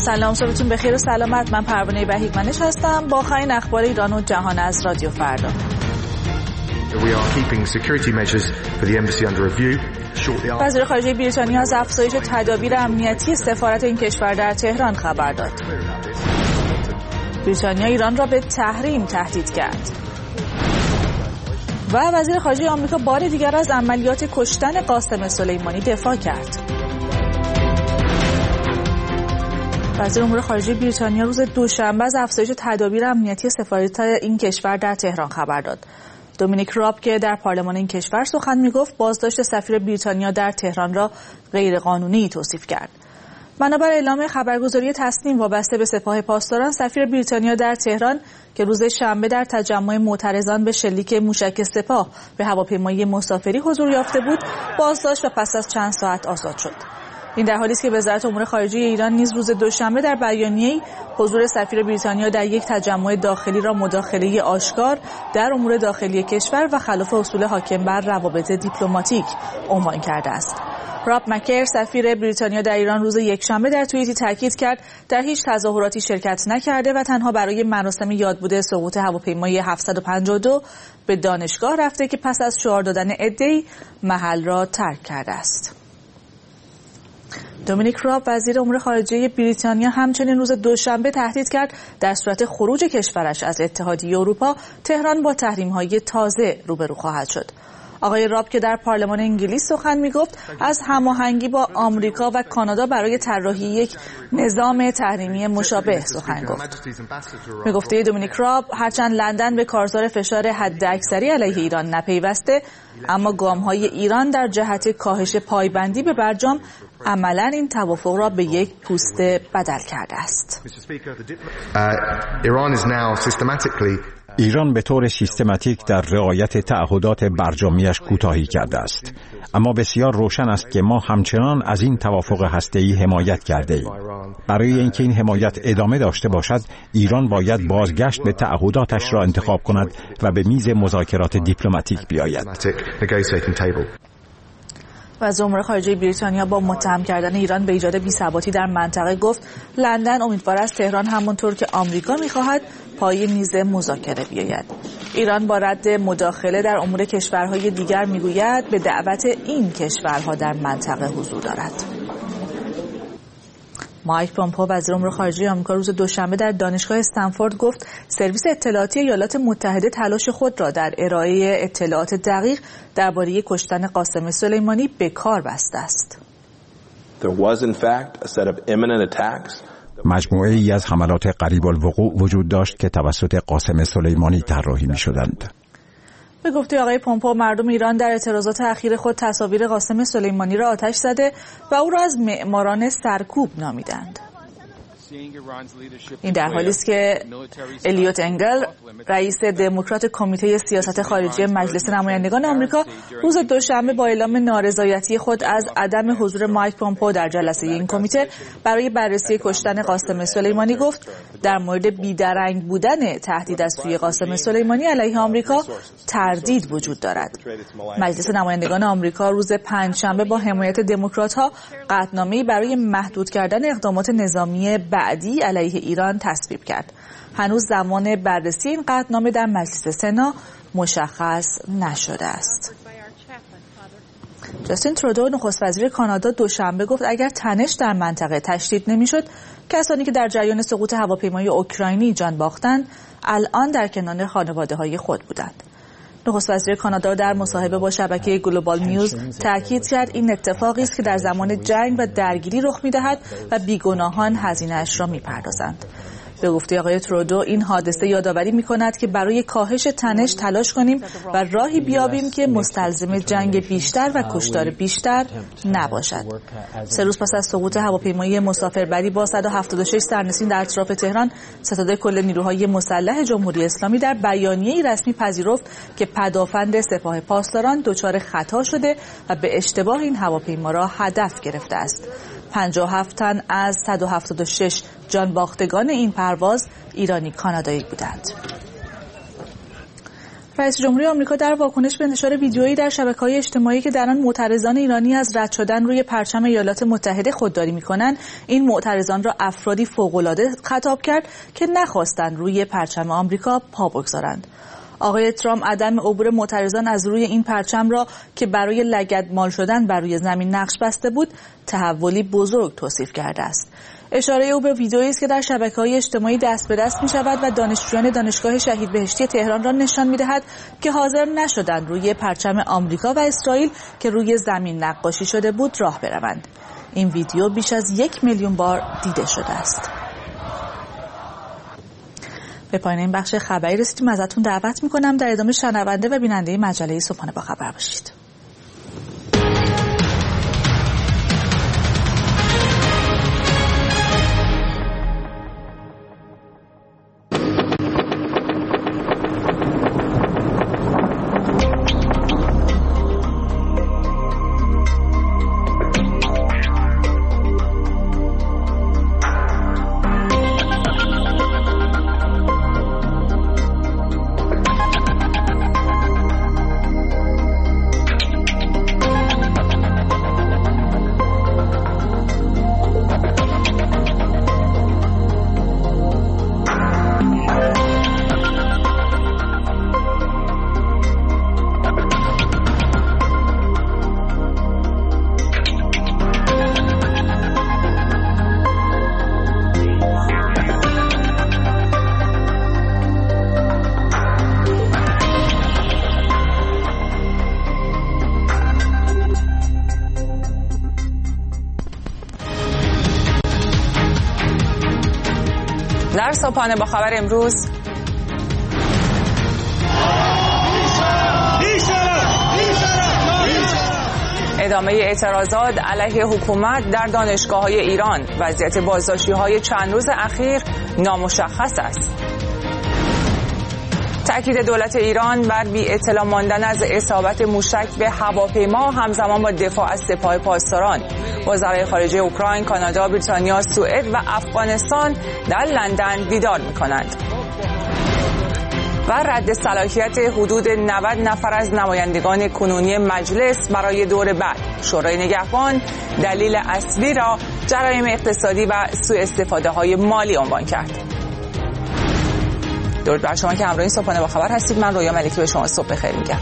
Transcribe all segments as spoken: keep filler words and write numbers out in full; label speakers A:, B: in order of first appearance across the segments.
A: سلام، صبحتون بخیر و سلامت. من پروانه بهیگمنش هستم با آخرین اخبار ایران و جهان از رادیو فردا. وزیر خارجه بریتانیا از افزایش تدابیر امنیتی سفارت این کشور در تهران خبر داد. بریتانیا ایران را به تحریم تهدید کرد. و وزیر خارجه آمریکا بار دیگر از عملیات کشتن قاسم سلیمانی دفاع کرد. وزیر امور خارجه بریتانیا روز دوشنبه از افزایش تدابیر امنیتی سفارت این کشور در تهران خبر داد. دومینیک راب که در پارلمان این کشور سخن میگفت بازداشت سفیر بریتانیا در تهران را غیرقانونی توصیف کرد. منابع اعلام خبرگزاری تصنیم وابسته به سپاه پاسداران سفیر بریتانیا در تهران که روز شنبه در تجمع معترضان به شلیک موشک سپاه به هواپیمایی مسافری حضور یافته بود بازداشت و پس از چند ساعت آزاد شد. این در حالی است که وزارت امور خارجه ایران نیز روز دوشنبه در بیانیه‌ای حضور سفیر بریتانیا در یک تجمع داخلی را مداخله آشکار در امور داخلی کشور و خلاف اصول حاکم بر روابط دیپلماتیک عنوان کرده است. راب مکر سفیر بریتانیا در ایران روز یکشنبه در توییتی تاکید کرد در هیچ تظاهراتی شرکت نکرده و تنها برای مراسم یادبود سقوط هواپیمای هفتصد و پنجاه و دو به دانشگاه رفته که پس از شعار دادن عده‌ای محل را ترک کرده است. دومینیک راب وزیر امور خارجه بریتانیا همچنین روز دوشنبه تهدید کرد در صورت خروج کشورش از اتحادیه اروپا تهران با تحریم‌های تازه روبرو خواهد شد. آقای راب که در پارلمان انگلیس سخن میگفت از هماهنگی با آمریکا و کانادا برای طراحی یک نظام تحریمی مشابه سخن گفت. میگفته دومینیک راب هرچند لندن به کارزار فشار حداکثری علیه ایران نپیوسته اما گام‌های ایران در جهت کاهش پایبندی به برجام عملاً این توافق را به یک پوست بدل کرده است.
B: ایران به طور سیستماتیک در رعایت تعهدات برجامیش کوتاهی کرده است، اما بسیار روشن است که ما همچنان از این توافق هسته‌ای حمایت کرده ایم. برای اینکه این حمایت ادامه داشته باشد، ایران باید بازگشت به تعهداتش را انتخاب کند و به میز مذاکرات دیپلماتیک بیاید.
A: وزیر امور خارجه بریتانیا با متهم کردن ایران به ایجاد بی‌ثباتی در منطقه گفت لندن امیدوار است تهران همانطور که آمریکا می‌خواهد پای میز مذاکره بیاید. ایران با رد مداخله در امور کشورهای دیگر میگوید به دعوت این کشورها در منطقه حضور دارد. مایک پومپئو وزیر امور خارجه آمریکا روز دوشنبه در دانشگاه استنفورد گفت سرویس اطلاعاتی ایالات متحده تلاش خود را در ارائه اطلاعات دقیق درباره کشتن قاسم سلیمانی به کار بسته است.
B: مجموعه ای از حملات قریب الوقوع وجود داشت که توسط قاسم سلیمانی طراحی می شدند.
A: به گفته آقای پومپئو مردم ایران در اعتراضات اخیر خود تصاویر قاسم سلیمانی را آتش زده و او را از معماران سرکوب نامیدند. این در حالی است که الیوت انگل رئیس دموکرات کمیته سیاست خارجی مجلس نمایندگان آمریکا روز دوشنبه با اعلام نارضایتی خود از عدم حضور مایک پومپئو در جلسه این کمیته برای بررسی کشتن قاسم سلیمانی گفت در مورد بیدرنگ بودن تهدید از سوی قاسم سلیمانی علیه آمریکا تردید وجود دارد. مجلس نمایندگان آمریکا روز پنجشنبه با حمایت دموکرات‌ها قطعنامه‌ای برای محدود کردن اقدامات نظامی بعدی علیه ایران تصویب کرد. هنوز زمان بررسی این قطعنامه در مجلس سنا مشخص نشده است. جاستین ترودو نخست وزیر کانادا دوشنبه گفت اگر تنش در منطقه تشدید نمی‌شد، کسانی که در جریان سقوط هواپیمای اوکراینی جان باختند الان در کنار خانواده‌های خود بودند. نخست وزیر کانادا در مصاحبه با شبکه گلوبال نیوز تاکید کرد این اتفاقی است که در زمان جنگ و درگیری رخ می‌دهد و بیگناهان هزینه‌اش را می‌پردازند. به گفته آقای ترودو این حادثه یادآوری می‌کند که برای کاهش تنش تلاش کنیم و راهی بیابیم که مستلزم جنگ بیشتر و کشتار بیشتر نباشد. سه روز پس از سقوط هواپیمای مسافربری با صد و هفتاد و شش سرنشین در اطراف تهران، ستاد کل نیروهای مسلح جمهوری اسلامی در بیانیه‌ای رسمی پذیرفت که پدافند سپاه پاسداران دچار خطا شده و به اشتباه این هواپیما را هدف گرفته است. پنجاه و هفت تن از صد و هفتاد و شش جان باختگان این پرواز ایرانی کانادایی بودند. رئیس جمهوری آمریکا در واکنش به انتشار ویدیویی در شبکه‌های اجتماعی که در آن معترضان ایرانی از رد شدن روی پرچم ایالات متحده خودداری می‌کنند، این معترضان را افرادی فوق‌العاده خطاب کرد که نخواستند روی پرچم آمریکا پا بگذارند. آقای ترامپ عدم عبور معترضان از روی این پرچم را که برای لگدمال شدن بر روی زمین نقش بسته بود، تحولی بزرگ توصیف کرده است. اشاره او به ویدئویی است که در شبکه‌های اجتماعی دست به دست می‌شود و دانشجویان دانشگاه شهید بهشتی تهران را نشان می‌دهد که حاضر نشدند روی پرچم آمریکا و اسرائیل که روی زمین نقاشی شده بود راه بروند. این ویدیو بیش از یک میلیون بار دیده شده است. به پایان این بخش خبری رسیدیم. ازتون دعوت می‌کنم در ادامه شنونده و بیننده مجله صبحانه با خبر باشید.
C: در صبحانه با خبر امروز ادامه اعتراضات علیه حکومت در دانشگاه‌های ایران. وضعیت بازداشتی‌های چند روز اخیر نامشخص است. تأکید دولت ایران بر بی اطلاع ماندن از اصابت موشک به هواپیما همزمان با دفاع از سپاه پاسداران. وزرای خارجه اوکراین، کانادا، بریتانیا، سوئد و افغانستان در لندن دیدار می‌کنند. و رد صلاحیت حدود نود نفر از نمایندگان کنونی مجلس برای دور بعد. شورای نگهبان دلیل اصلی را جرایم اقتصادی و سوء استفاده های مالی عنوان کرد. درود بر شما که همراهی صبحانه با خبر هستید. من رویا ملکی به شما صبح بخیر میگم.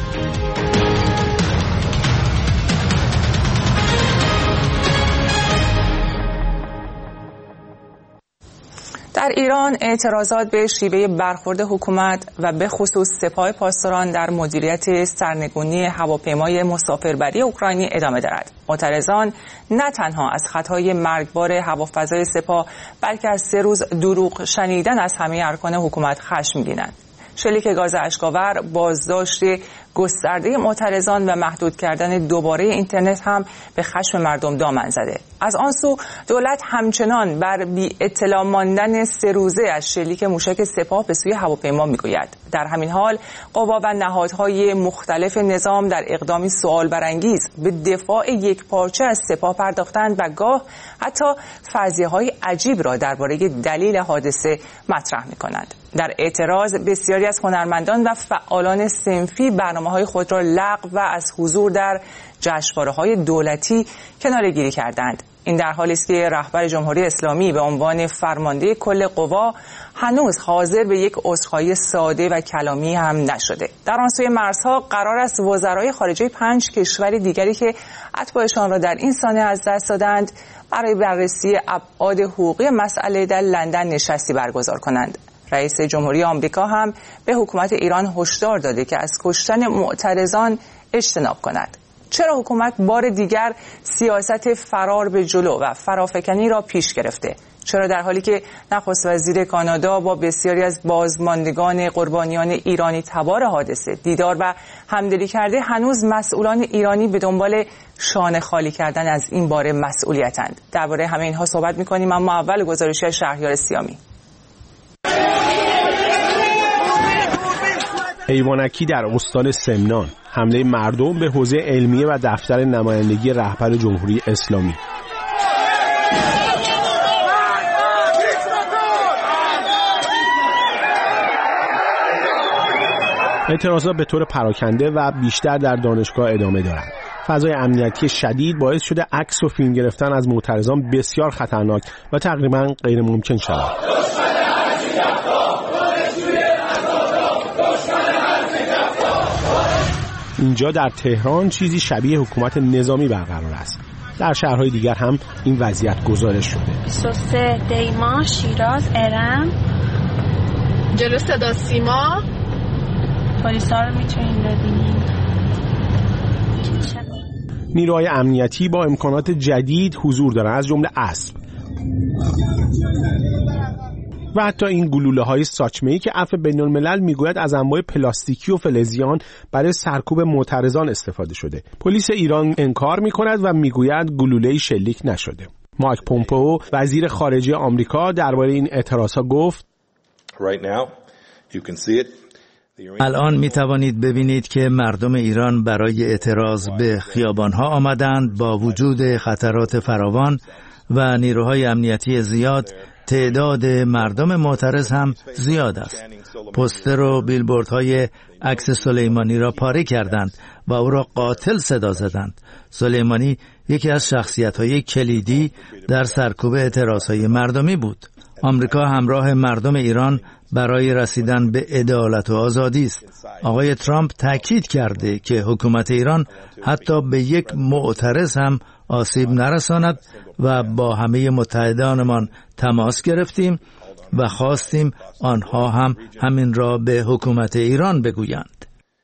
C: در ایران اعتراضات به شیوه برخورد حکومت و به خصوص سپاه پاسداران در مدیریت سرنگونی هواپیمای مسافربری اوکراینی ادامه دارد. معترضان نه تنها از خطای مرگبار هوافضای سپاه بلکه از سه روز دروغ شنیدن از همه ارکان حکومت خشمگینند. شلیک گاز اشک‌آور، بازداشت گسترده معترضان و محدود کردن دوباره اینترنت هم به خشم مردم دامن زده. از آن سو دولت همچنان بر بی اطلاع ماندن سه روزه از شلیک موشک سپاه به سوی هواپیما میگوید. در همین حال قوا و نهادهای مختلف نظام در اقدامی سوال برانگیز به دفاع یکپارچه از سپاه پرداختند و گاه حتی فرضیه‌های عجیب را درباره دلیل حادثه مطرح می‌کنند. در اعتراض بسیاری از هنرمندان و فعالان صنفی برنامه‌های خود را لغو و از حضور در جشنواره‌های دولتی کناره‌گیری کردند. این در حالی است که رهبر جمهوری اسلامی به عنوان فرمانده کل قوا هنوز حاضر به یک عذرخواهی ساده و کلامی هم نشده. در آن سوی مرزها قرار است وزرای خارجه پنج کشور دیگری که اتباعشان را در این سانحه از دست دادند برای بررسی ابعاد حقوقی مسئله در لندن نشستی برگزار کنند. رئیس جمهوری آمریکا هم به حکومت ایران هشدار داده که از کشتن معترضان اجتناب کند. چرا حکومت بار دیگر سیاست فرار به جلو و فرافکنی را پیش گرفته؟ چرا در حالی که نخست وزیر کانادا با بسیاری از بازماندگان قربانیان ایرانی تبار حادثه دیدار و همدلی کرده، هنوز مسئولان ایرانی به دنبال شانه خالی کردن از این باره مسئولیتند؟ درباره همه اینها صحبت می‌کنیم، اما اول گزارشی شهریار سیامی.
D: حیوانکی در استان سمنان، حمله مردم به حوزه علمیه و دفتر نمایندگی رهبر جمهوری اسلامی. اعتراضات به طور پراکنده و بیشتر در دانشگاه ادامه دارند. فضای امنیتی شدید باعث شده عکس و فیلم گرفتن از معترضان بسیار خطرناک و تقریبا غیر ممکن شود. اینجا در تهران چیزی شبیه حکومت نظامی برقرار است. در شهرهای دیگر هم این وضعیت گزارش شده.
E: بیست و سه دیما، شیراز، ارم،
F: جلو صدا سیما.
E: پلیسا رو میتونین ببینید.
D: نیروهای امنیتی با امکانات جدید حضور دارند، از جمله اسب و حتی این گلوله های ساچمه‌ای که عفو بین الملل میگوید از انواع پلاستیکی و فلزیان برای سرکوب معترضان استفاده شده. پلیس ایران انکار میکند و میگوید گلوله‌ای شلیک نشده. مایک پومپئو وزیر خارجه آمریکا درباره این اعتراضها گفت
G: Right now, you can see it.
H: الان می توانید ببینید که مردم ایران برای اعتراض به خیابانها آمدند. با وجود خطرات فراوان و نیروهای امنیتی زیاد، تعداد مردم معترض هم زیاد است. پوستر و بیلبوردهای عکس سلیمانی را پاره کردند و او را قاتل صدا زدند. سلیمانی یکی از شخصیت‌های کلیدی در سرکوب اعتراضهای مردمی بود. آمریکا همراه مردم ایران برای رسیدن به عدالت و آزادی است. آقای ترامپ تاکید کرده که حکومت ایران حتی به یک معترض هم آسیب نرساند و با همه متحدانمان تماس گرفتیم و خواستیم آنها هم همین را به حکومت ایران بگویند.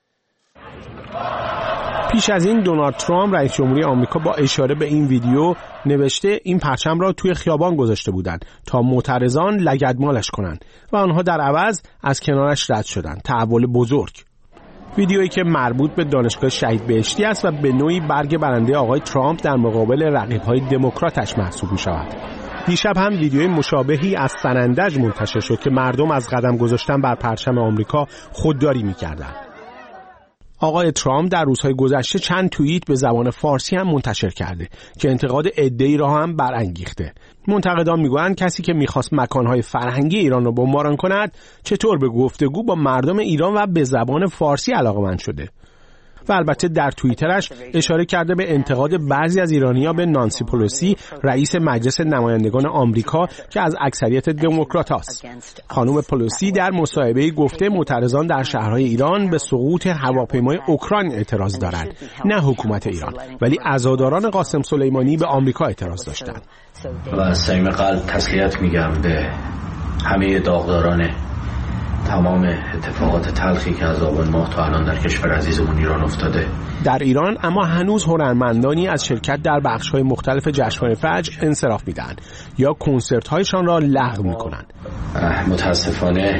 D: پیش از این دونالد ترامپ رئیس جمهوری آمریکا با اشاره به این ویدیو نوشته این پرچم را توی خیابان گذاشته بودند تا معترضان لگدمالش کنند و آنها در عوض از کنارش رد شدند. تحول بزرگ. ویدیویی که مربوط به دانشگاه شهید بهشتی است و به نوعی برگ برنده آقای ترامپ در مقابل رقیب‌های دموکراتش محسوب می‌شود. دیشب هم ویدیوی مشابهی از سنندج منتشر شد که مردم از قدم گذاشتن بر پرچم آمریکا خودداری می‌کردند. آقای ترامپ در روزهای گذشته چند توییت به زبان فارسی هم منتشر کرده که انتقاد عده‌ای را هم برانگیخته. منتقدان میگویند کسی که میخواست مکانهای فرهنگی ایران را بمباران کند چطور به گفتگو با مردم ایران و به زبان فارسی علاقه‌مند شده. و البته در توییترش اشاره کرده به انتقاد بعضی از ایرانی‌ها به نانسی پلوسی رئیس مجلس نمایندگان آمریکا که از اکثریت دموکرات است. خانم پلوسی در مصاحبه‌ای گفته معترضان در شهرهای ایران به سقوط هواپیمای اوکراین اعتراض دارند، نه حکومت ایران، ولی عزاداران قاسم سلیمانی به آمریکا اعتراض داشتند.
I: و از صمیم قلب تسلیت میگم به همه داغداران تمام اتفاقات تلخی که از آبان ماه تا الان در کشور عزیزمون ایران افتاده.
D: در ایران اما هنوز هنرمندانی از شرکت در بخش‌های مختلف جشنواره فجر انصراف میدن یا کنسرت‌هایشان را لغو میکنند.
I: متاسفانه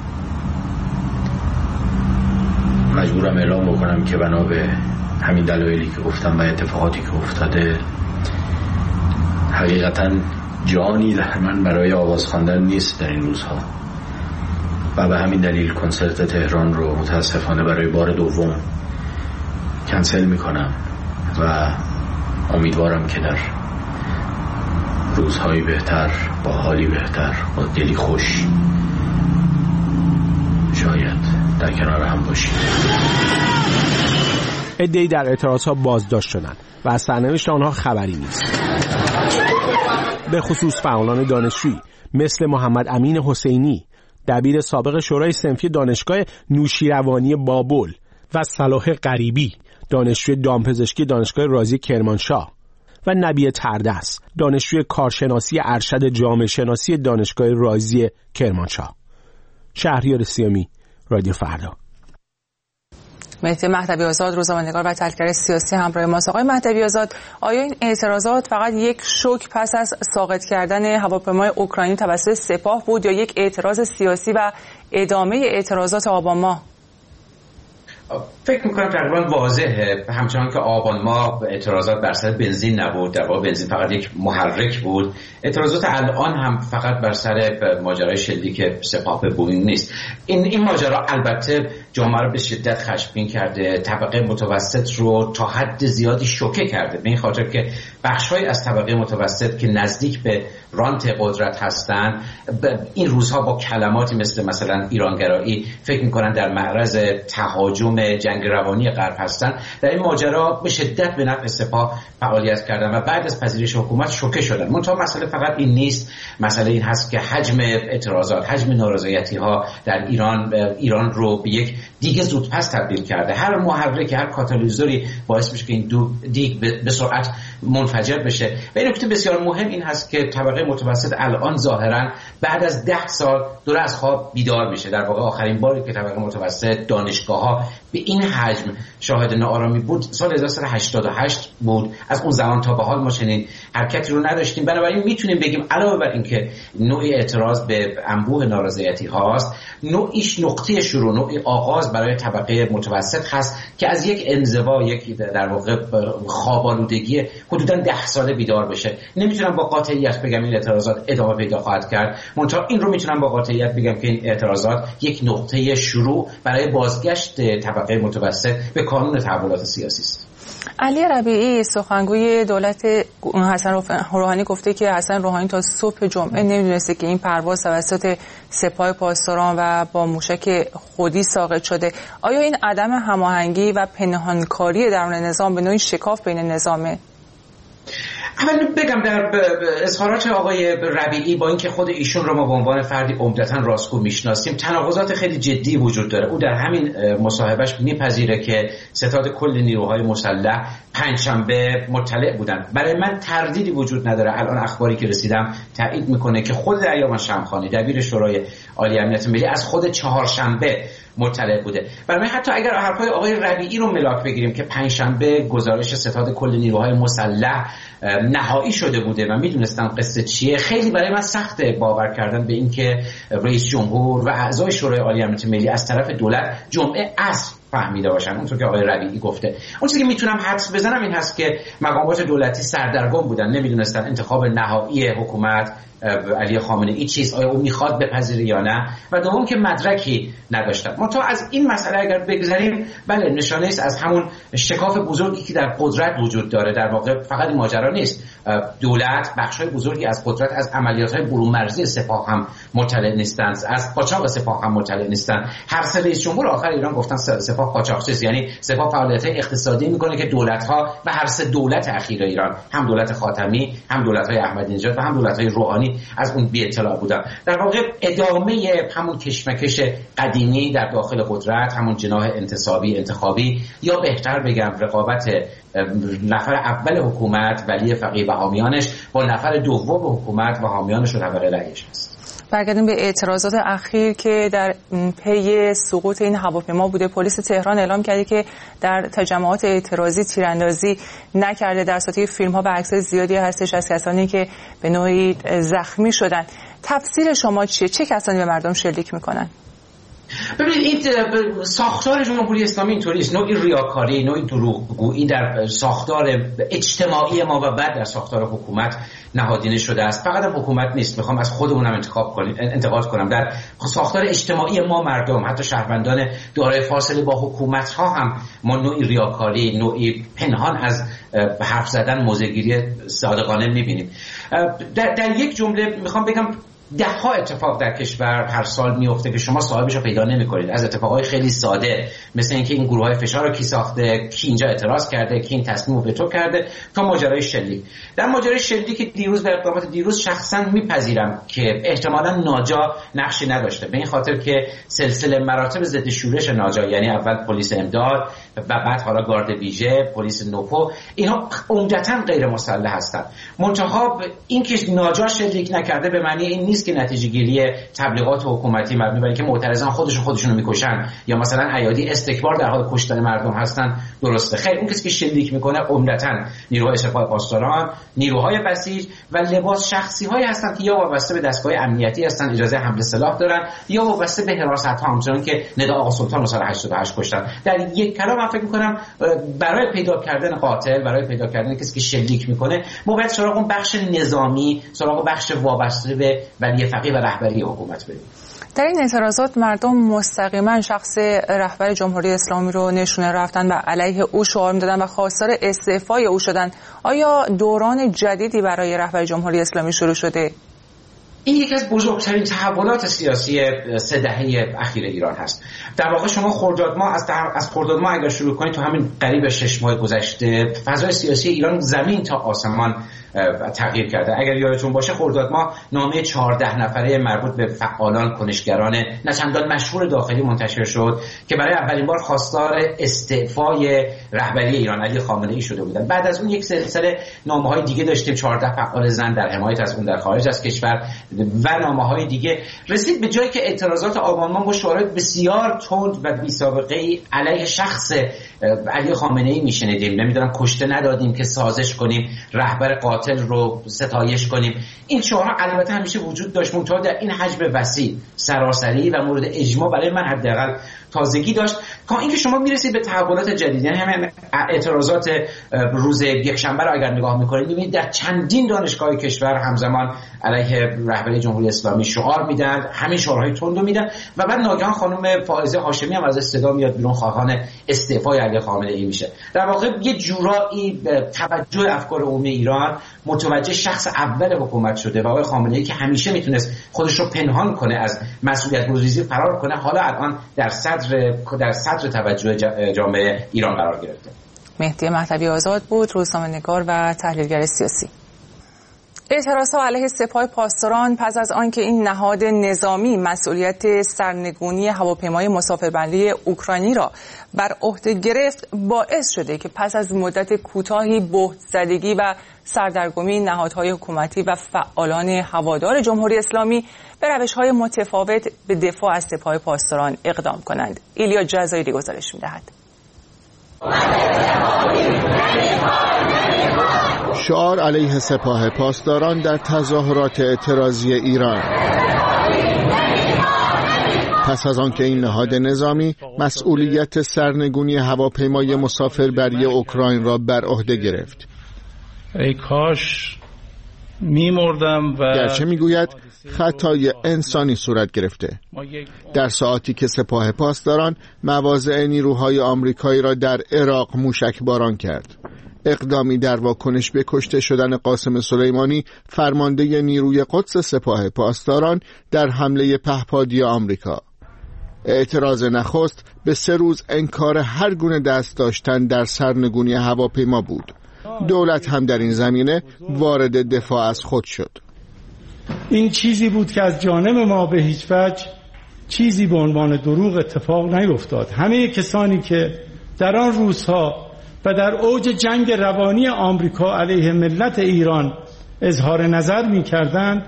I: مجبورم اعلام بکنم که بنا به همین دلایلی که گفتم و اتفاقاتی که افتاده حقیقتاً جانی در من برای آواز خواندن نیست در این روزها و به همین دلیل کنسرت تهران رو متاسفانه برای بار دوم کنسل میکنم و امیدوارم که در روزهای بهتر، با حالی بهتر، با دلی خوش شاید در کنار هم باشیم.
D: عده‌ای در اعتراضها بازداشت شدند و از سرنوشت آنها خبری نیست. به خصوص فعالان دانشجویی مثل محمد امین حسینی، دبیر سابق شورای صنفی دانشگاه نوشیروانی بابل، و صلاح غریبی، دانشجوی دامپزشکی دانشگاه رازی کرمانشاه، و نبی تردس، دانشجوی کارشناسی ارشد جامعه شناسی دانشگاه رازی کرمانشاه. شهریار سیامی، رادیو فردا.
C: مهدی مهدوی آزاد، روزنامه‌نگار و تحلیلگر سیاسی همراه ماست. آقای مهدوی آزاد، آیا این اعتراضات فقط یک شوک پس از ساقط کردن هواپیمای اوکراینی توسط سپاه بود یا یک اعتراض سیاسی و ادامه اعتراضات آبان ماه؟
J: فکر میکنم تقریبا واضحه، همچنان که آبان ماه اعتراضات بر سر بنزین نبود، در واقع بنزین فقط یک محرک بود، اعتراضات الان هم فقط بر سر ماجرای شلیک سپاه به بوئینگ نیست. این این ماجرا البته جامعه رو به شدت خشمگین کرده، طبقه متوسط رو تا حد زیادی شوکه کرده، به این خاطر که بخش‌های از طبقه متوسط که نزدیک به رانت قدرت هستن این روزها با کلماتی مثل مثلا ایرانگرایی فکر میکنن در معرض تهاجم جنگ روانی غرب هستن. در این ماجرا به شدت به نفع سپاه فعالیت کردن و بعد از پذیرش حکومت شوکه شدن. منتها مسئله فقط این نیست، مسئله این هست که حجم اعتراضات، حجم نارضایتی ها در ایران ایران رو به یک دیگ زودپس تبدیل کرده. هر محرک، هر کاتالیزوری باعث میشه که این دیگ به سرعت منفجر بشه. و این نکته بسیار مهم این هست که طبقه متوسط الان ظاهرا بعد از ده سال دور از خواب بیدار میشه. در واقع آخرین باری که طبقه متوسط، دانشگاه‌ها به این حجم شاهد ناآرامی بود سال هزار و سیصد و هشتاد و هشت بود. از اون زمان تا به حال ما چنین حرکتی رو نداشتیم. بنابراین میتونیم بگیم علاوه بر اینکه نوعی اعتراض به انبوه نارضایتی هاست، نوعیش نقطه شروع، نوعی آغاز برای طبقه متوسط هست که از یک انزوا، یک در واقع خواب‌آلودگی حدوداً ده ساله بیدار بشه. نمیتونم با قاطعیت بگم این اعتراضات ادامه پیدا خواهد کرد، منتها این رو میتونم با قاطعیت بگم که این اعتراضات یک نقطه شروع برای بازگشت طبقه متوسط به کانون تحولات سیاسی است.
C: علی ربیعی سخنگوی دولت حسن روحانی گفته که حسن روحانی تا صبح جمعه نمیدونسته که این پرواز توسط سپاه پاسداران و با موشک خودی ساقط شده. آیا این عدم هماهنگی و پنهانکاری درون نظام به نوعی شکاف بین نظامه؟
J: اول بگم در اظهارات آقای ربیعی با اینکه خود ایشون رو ما به عنوان فردی عمدتاً راستگو میشناسیم تناقضات خیلی جدی وجود داره. او در همین مصاحبهش میپذیره که ستاد کل نیروهای مسلح پنجشنبه مطلع بودن. برای من تردیدی وجود نداره، الان اخباری که رسیدم تایید میکنه که خود دریامان شمخانی دبیر شورای عالی امنیت ملی از خود چهارشنبه مطلع بوده. برای حتی اگر حرفای آقای ربیعی رو ملاک بگیریم که پنجشنبه گزارش ستاد کل نیروهای مسلح نهایی شده بوده و میدونستم قصه چیه، خیلی برای من سخته باور کردن به این که رئیس جمهور و اعضای شورای عالی امنیت ملی از طرف دولت جمعه عصر فهمیده باشن. اونطور که آقای ربیعی گفته، اون چیزی که میتونم حدس بزنم این هست که مقامات دولتی سردرگم بودن، نمیدونستن انتخاب نهایی حکومت علی خامنه‌ای چیست، آیا او میخواد بپذیره یا نه، و دوم که مدرکی نداشتن. منتها از این مسئله اگر بگذریم، بله نشانه است از همون شکاف بزرگی که در قدرت وجود داره. در واقع فقط این ماجرا نیست، دولت بخشای بزرگی از قدرت از عملیات‌های برون مرزی سپاه هم مطلع نیستند، از قاچاق سپاه هم مطلع نیستند. هر سه رئیس جمهور آخر ایران گفتن سپاه قاچاقچی، یعنی سپاه فعالیت‌های اقتصادی میکنه که دولت‌ها و هر سه دولت اخیر ایران، هم دولت خاتمی، هم دولت‌های احمدی نژاد و هم دولت‌های روحانی، از اون بی اطلاع بودن. در واقع ادامه همون کشمکش قدیمی در داخل قدرت، همون جناح انتصابی انتخابی، یا بهتر بگم رقابت نفر اول حکومت ولی فقیه و حامیانش با نفر دوم حکومت و حامیانش و طبقه رئیسش است.
C: برگردیم به اعتراضات اخیر که در پی سقوط این هواپیما بوده. پلیس تهران اعلام کرده که در تجمعات اعتراضی تیراندازی نکرده. در صورتی فیلم‌ها و عکس‌های زیادی هستش از کسانی که به نوعی زخمی شدن. تفسیر شما چیه؟ چه کسانی به مردم شلیک میکنن؟
J: ببینید این ساختار جمهوری اسلامی اینطوری است، نوعی ریاکاری، نوعی دروغگویی در ساختار اجتماعی ما و بعد در ساختار حکومت نهادینه شده است. فقط هم حکومت نیست، میخوام از خودمونم انتخاب کنیم انتقاد کنم. در ساختار اجتماعی ما مردم، حتی شهروندان دارای فاصله با حکومت ها هم ما نوعی ریاکاری، نوعی پنهان از حرف زدن، موضع‌گیری صادقانه میبینیم. در, در یک جمله میخوام بگم ده ها اتفاق در کشور هر سال میفته که شما صاحبش رو پیدا نمی‌کنید. از اتفاقای خیلی ساده مثل اینکه این گروه‌های فشار رو کی ساخته، کی اینجا اعتراض کرده، کی این تصمیم رو وتو کرده، تا ماجرای شلیک. در ماجرای شلیک که دیروز به اقدامات دیروز شخصا میپذیرم که احتمالاً ناجا نقشی نداشته، به این خاطر که سلسله مراتب ضد شورش ناجا، یعنی اول پلیس امداد و بعد حالا گارد ویژه، پلیس نوپو، اینا عمدتاً غیر مسلح هستند. منتها این که ناجا شلیک نکرده به معنی این نیست نیست که نتیجه گیری تبلیغات حکومتی مبنی بر اینکه معترضان خودشون خودشونو میکشن یا مثلا ایادی استکبار در حال کشتن مردم هستن درسته. خیر، اون کسی که شلیک میکنه عمدتاً نیروهای سپاه پاسداران، نیروهای بسیج و لباس شخصی هایی هستن که یا وابسته به دستگاه امنیتی هستن، اجازه حمل سلاح دارن، یا وابسته به حراست ها، همچنان که ندا آقا سلطان سال هشتاد و هشت کشتن. در یک کلام من فکر میکنم برای پیدا کردن قاتل، برای پیدا کردن کسی که شلیک میکنه، ما باید سراغ اون بخش نظامی، سراغ بخش وابسته به ولی فقیه و رهبری حکومت بریم.
C: در این اعتراضات مردم مستقیما شخص رهبر جمهوری اسلامی رو نشونه رفتن و علیه او شعار می‌دادن و خواستار استعفای او شدن. آیا دوران جدیدی برای رهبر جمهوری اسلامی شروع شده؟
J: این یکی از بزرگترین تحولات سیاسی سه دهه اخیر ایران هست. در واقع شما خرداد ماه از از خرداد ماه اگر شروع کنید، تو همین قریب شش ماه گذشته فضای سیاسی ایران زمین تا آسمان تغییر کرده. اگر یادتون باشه خرداد ماه نامه چهارده نفره مربوط به فعالان کنشگران نه چندان مشهور داخلی منتشر شد که برای اولین بار خواستار استعفای رهبری ایران علی خامنه‌ای شده بودند. بعد از اون یک سلسله نامه‌های دیگه داشتیم، چهارده فعال زن در حمایت از اون در خارج از کشور و نامه‌های دیگه. رسید به جایی که اعتراضات آبان ماه با شعارهای بسیار تند و بی‌سابقه‌ای علیه شخص علی خامنه‌ای میشنیدیم. نمیدونم کشته ندادیم که سازش کنیم، رهبر قاتل رو ستایش کنیم. این شعارها البته همیشه وجود داشت، منتها در این حجم وسیع، سراسری و مورد اجماع برای من حداقل تازگی داشت. تا اینکه شما میرسید به تحولات جدید، یعنی همین اعتراضات روز یکشنبه رو اگر نگاه میکنید میبینید در چندین دانشگاه کشور همزمان علیه رهبری جمهوری اسلامی شعار میدن، همین شعارهای تند رو میدن و بعد ناگهان خانم فائزه هاشمی هم از صدا میاد بیرون، خواهان استعفای علی خامنه‌ای میشه. در واقع یه جورایی توجه افکار عمومی ایران متوجه شخص اول حکومت شده و آقای خامنه‌ای که همیشه میتونست خودش رو پنهان کنه، از مسئولیت گریزی فرار کنه، حالا الان در صدر در صدر توجه جامعه ایران قرار گرفته.
C: مهدی مهدوی آزاد بود، روزنامه‌نگار و تحلیلگر سیاسی. اعتراضها علیه سپاه پاسداران پس از آنکه این نهاد نظامی مسئولیت سرنگونی هواپیمای مسافربری اوکراینی را بر عهده گرفت، باعث شده که پس از مدت کوتاهی بهت‌زدگی و سردرگمی نهادهای حکومتی و فعالان هوادار جمهوری اسلامی به روش‌های متفاوت به دفاع از سپاه پاسداران اقدام کنند. ایلیا جزایری گزارش می‌دهد.
K: شعار علیه سپاه پاسداران در تظاهرات اعتراضی ایران. پس از آنکه این نهاد نظامی مسئولیت سرنگونی هواپیمای مسافربری اوکراین را بر عهده گرفت.
L: ای کاش می‌مردم و
K: گرچه میگوید خطای انسانی صورت گرفته. در ساعتی که سپاه پاسداران مواضع نیروهای آمریکایی را در عراق موشک باران کرد، اقدامی در واکنش به کشته شدن قاسم سلیمانی، فرمانده نیروی قدس سپاه پاسداران در حمله پهپادی آمریکا. اعتراض نخست به سه روز انکار هر گونه دست داشتن در سرنگونی هواپیما بود. دولت هم در این زمینه وارد دفاع از خود شد.
L: این چیزی بود که از جانب ما به هیچ وجه چیزی به عنوان دروغ اتفاق نیفتاد. همه کسانی که در آن روزها و در اوج جنگ روانی آمریکا علیه ملت ایران اظهار نظر می کردند،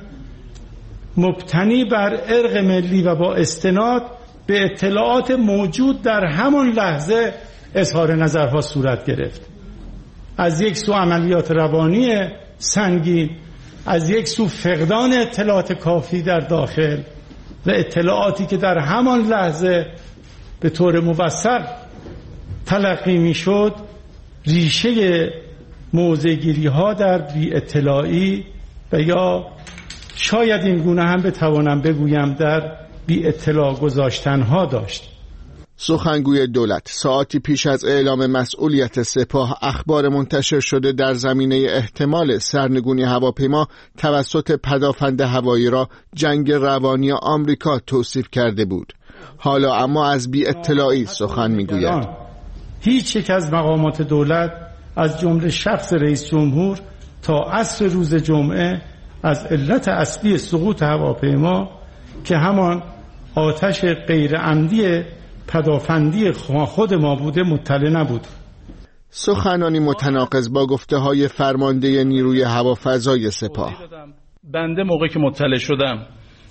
L: مبتنی بر ارق ملی و با استناد به اطلاعات موجود در همان لحظه اظهار نظرها صورت گرفت. از یک سو عملیات روانی سنگین، از یک سو فقدان اطلاعات کافی در داخل و اطلاعاتی که در همان لحظه به طور موثق تلقی می شد، ریشه موضع‌گیری ها در بی اطلاعی و یا شاید این گونه هم بتوانم بگویم در بی اطلاع گذاشتن ها داشت.
K: سخنگوی دولت ساعتی پیش از اعلام مسئولیت سپاه اخبار منتشر شده در زمینه احتمال سرنگونی هواپیما توسط پدافند هوایی را جنگ روانی آمریکا توصیف کرده بود. حالا اما از بی اطلاعی سخن میگوید.
L: هیچ یک از مقامات دولت از جمله شخص رئیس جمهور تا عصر روز جمعه از علت اصلی سقوط هواپیما که همان آتش غیر عمدی پدافندی خود ما بوده مطلع نبود.
K: سخنانی متناقض با گفته های فرمانده نیروی هوافضای سپاه.
L: بنده موقعی که مطلع شدم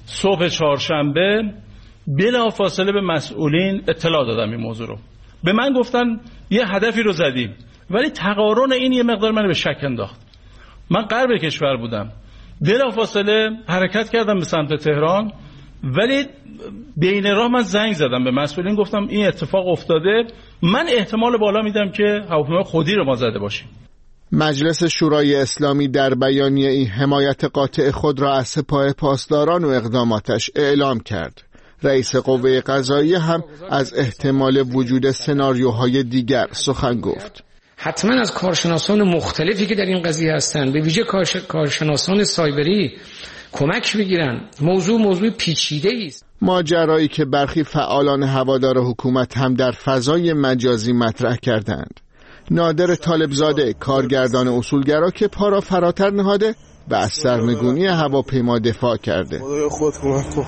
L: صبح چهارشنبه بلافاصله به مسئولین اطلاع دادم این موضوع رو. به من گفتن یه هدفی رو زدیم، ولی تقارن این یه مقدار منو به شک انداخت. من غرب کشور بودم، بلافاصله حرکت کردم به سمت تهران، ولی بین راه من زنگ زدم به مسئولین، گفتم این اتفاق افتاده، من احتمال بالا میدم که هواپیمای خودی رو ما زده باشیم.
K: مجلس شورای اسلامی در بیانیه این حمایت قاطع خود را از سپاه پاسداران و اقداماتش اعلام کرد. رئیس قوه قضاییه هم از احتمال وجود سناریوهای دیگر سخن گفت.
M: حتما از کارشناسان مختلفی که در این قضیه هستند، به ویژه کارشناسان سایبری کمک بگیرن. موضوع موضوع پیچیده است.
K: ماجرایی که برخی فعالان هوادار حکومت هم در فضای مجازی مطرح کردند. نادر طالبزاده، کارگردان اصولگرا که پا را فراتر نهاده و از سرنگونی هواپیما دفاع کرده.
N: خود کمک کن.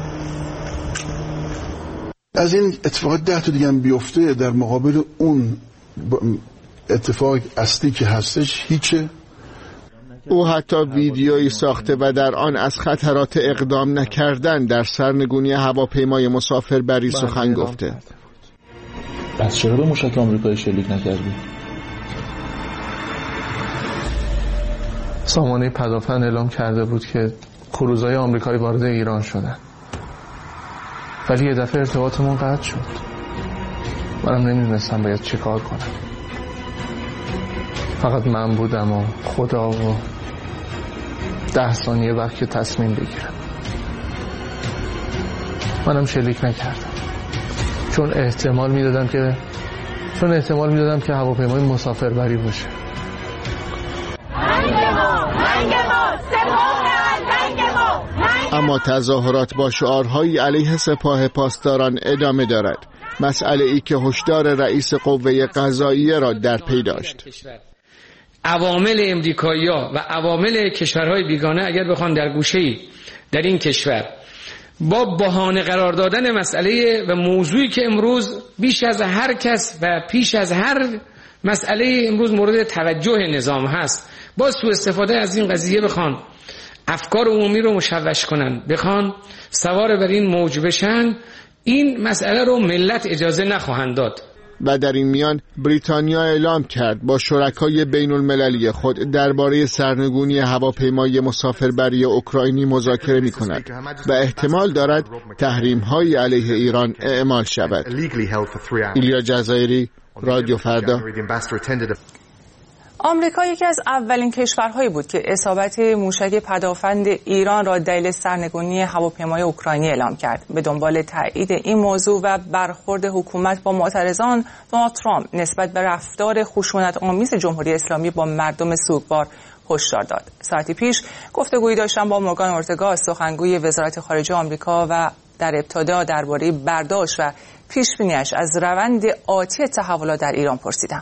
N: از این اتفاقات ده تا دیگه هم بیفته در مقابل اون اتفاق اصلی که هستش هیچه.
K: او حتی ویدیویی ساخته و در آن از خطرات اقدام نکردن در سرنگونی هواپیمای مسافربری سخن گفته.
O: پس چرا به موشک آمریکایی شلیک نکردی؟
P: سامانه پدافند اعلام کرده بود که کروزهای آمریکایی وارد ایران شدن، ولی یه دفعه ارتباطمون قطع شد. منم نمیدونستم باید چه کار کنم. فقط من بودم و خدا و ده ثانیه وقت که تصمیم بگیرم. منم شلیک نکردم چون احتمال میدادم که چون احتمال میدادم که هواپیمای مسافربری باشه.
K: اما تظاهرات با شعارهایی علیه سپاه پاسداران ادامه دارد. مسئله ای که هشدار رئیس قوه قضاییه را در پی داشت.
M: عوامل امریکایی‌ها و عوامل کشورهای بیگانه اگر بخوان در گوشه‌ای در این کشور با بهانه قرار دادن مسئله و موضوعی که امروز بیش از هر کس و پیش از هر مسئله امروز مورد توجه نظام هست، با سوء استفاده از این قضیه بخوان افکار عمومی رو مشوش کنن، بخوان سوار بر این موج بشن، این مسئله رو ملت اجازه نخواهند داد.
K: و در این میان بریتانیا اعلام کرد با شرکای بین المللی خود درباره سرنگونی هواپیمای مسافربری اوکراینی مذاکره می کند و احتمال دارد تحریم‌های علیه ایران اعمال شود. ایلیا جزایری، رادیو فردا.
C: آمریکا یکی از اولین کشورهایی بود که اصابت موشک پدافند ایران را دلیل سرنگونی هواپیمای اوکراینی اعلام کرد. به دنبال تایید این موضوع و برخورد حکومت با معترضان، دونالد ترامپ نسبت به رفتار خشونت‌آمیز جمهوری اسلامی با مردم سوگوار هشدار داد. ساعتی پیش گفتگویی داشتم با مورگان اورتگا، سخنگوی وزارت خارجه آمریکا، و در ابتدا درباره برداشت و پیش‌بینی‌اش از روند آتی تحولات در ایران پرسیدم.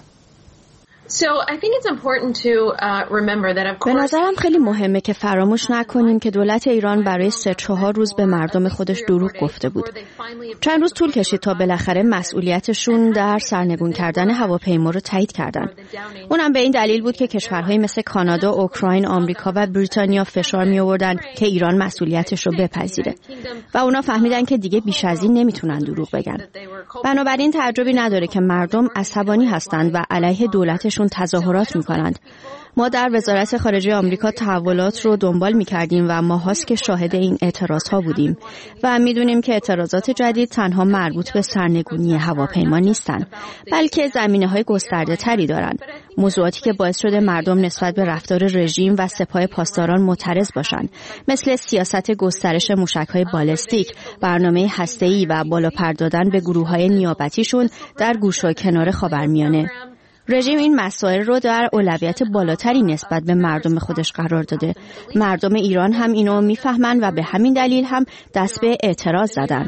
Q: به نظرم خیلی مهمه که فراموش نکنیم که دولت ایران برای سه چهار روز به مردم خودش دروغ گفته بود. چند روز طول کشید تا بالاخره مسئولیتشون در سرنگون کردن هواپیما رو تایید کردن. اونم به این دلیل بود که کشورهایی مثل کانادا، اوکراین، آمریکا و بریتانیا فشار می آوردن که ایران مسئولیتش رو بپذیره و اونا فهمیدن که دیگه بیش از این نمیتونن دروغ بگن. بنابراین تعجبی نداره که مردم عصبانی هستند و علیه دولتشون تظاهرات میکنند. ما در وزارت خارجه آمریکا تحولات رو دنبال میکردیم و ماهاست که شاهد این اعتراضها بودیم و میدونیم که اعتراضات جدید تنها مربوط به سرنگونی هواپیما نیستن، بلکه زمینه‌های گسترده تری دارن. موضوعاتی که باعث شده مردم نسبت به رفتار رژیم و سپاه پاسداران معترض باشن، مثل سیاست گسترش موشک‌های بالستیک، برنامه هسته‌ای و بالا پر دادن به گروه‌های نیابتیشون در گوشه و کنار خاورمیانه. رژیم این مسائل رو در اولویت بالاتری نسبت به مردم خودش قرار داده. مردم ایران هم اینو میفهمن و به همین دلیل هم دست به اعتراض زدن.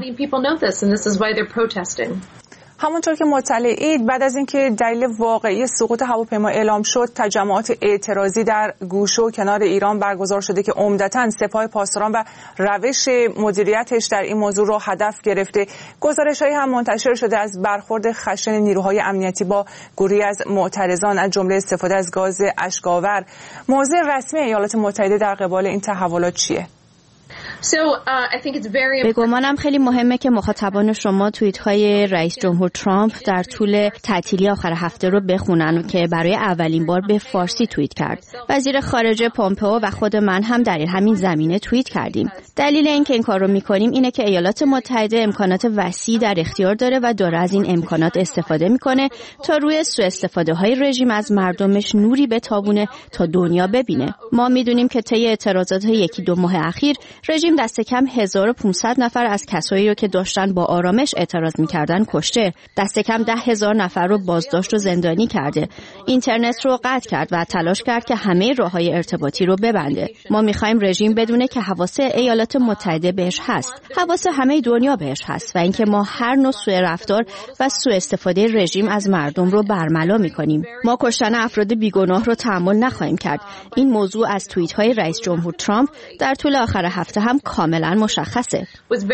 C: همونطور که مطلعید، بعد از اینکه دلیل واقعی سقوط هواپیما اعلام شد، تجمعات اعتراضی در گوشه و کنار ایران برگزار شده که عمدتاً سپاه پاسداران و روش مدیریتش در این موضوع رو هدف گرفته. گزارش‌هایی هم منتشر شده از برخورد خشن نیروهای امنیتی با گروهی از معترضان، از جمله استفاده از گاز اشک‌آور. موضع رسمی ایالات متحده در قبال این تحولات چیه؟
Q: به گمانم خیلی مهمه که مخاطبان شما توییت های رئیس جمهور ترامپ در طول تعطیلی آخر هفته رو بخونن که برای اولین بار به فارسی توییت کرد. وزیر خارجه پومپئو و خود من هم در این همین زمینه توییت کردیم. دلیل اینکه این کار رو میکنیم اینه که ایالات متحده امکانات وسیع در اختیار داره و داره از این امکانات استفاده میکنه تا روی سوء استفاده های رژیم از مردمش نوری بتابونه تا دنیا ببینه. ما میدونیم که طی اعتراضات یکی دو ماه اخیر رژیم دست کم هزار و پانصد نفر از کسایی رو که داشتن با آرامش اعتراض میکردن کشته، دست کم ده هزار نفر رو بازداشت و زندانی کرده، اینترنت رو قطع کرد و تلاش کرد که همه راههای ارتباطی رو ببنده. ما میخوایم رژیم بدونه که حواس ایالات متحده بهش هست، حواس همه دنیا بهش هست و اینکه ما هر نوع سوء رفتار و سوء استفاده رژیم از مردم رو برملا میکنیم. ما کشتن افراد بیگناه رو تحمل نخواهیم کرد. این موضوع از توییت های رئیس جمهور ترامپ در طول آخر هفته هم کاملا مشخصه.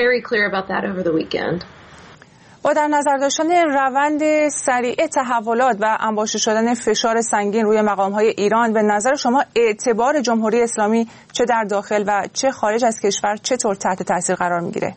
C: با در نظر داشتن روند سریع تحولات و انباشته شدن فشار سنگین روی مقام‌های ایران، به نظر شما اعتبار جمهوری اسلامی چه در داخل و چه خارج از کشور چطور تحت تاثیر قرار میگیره؟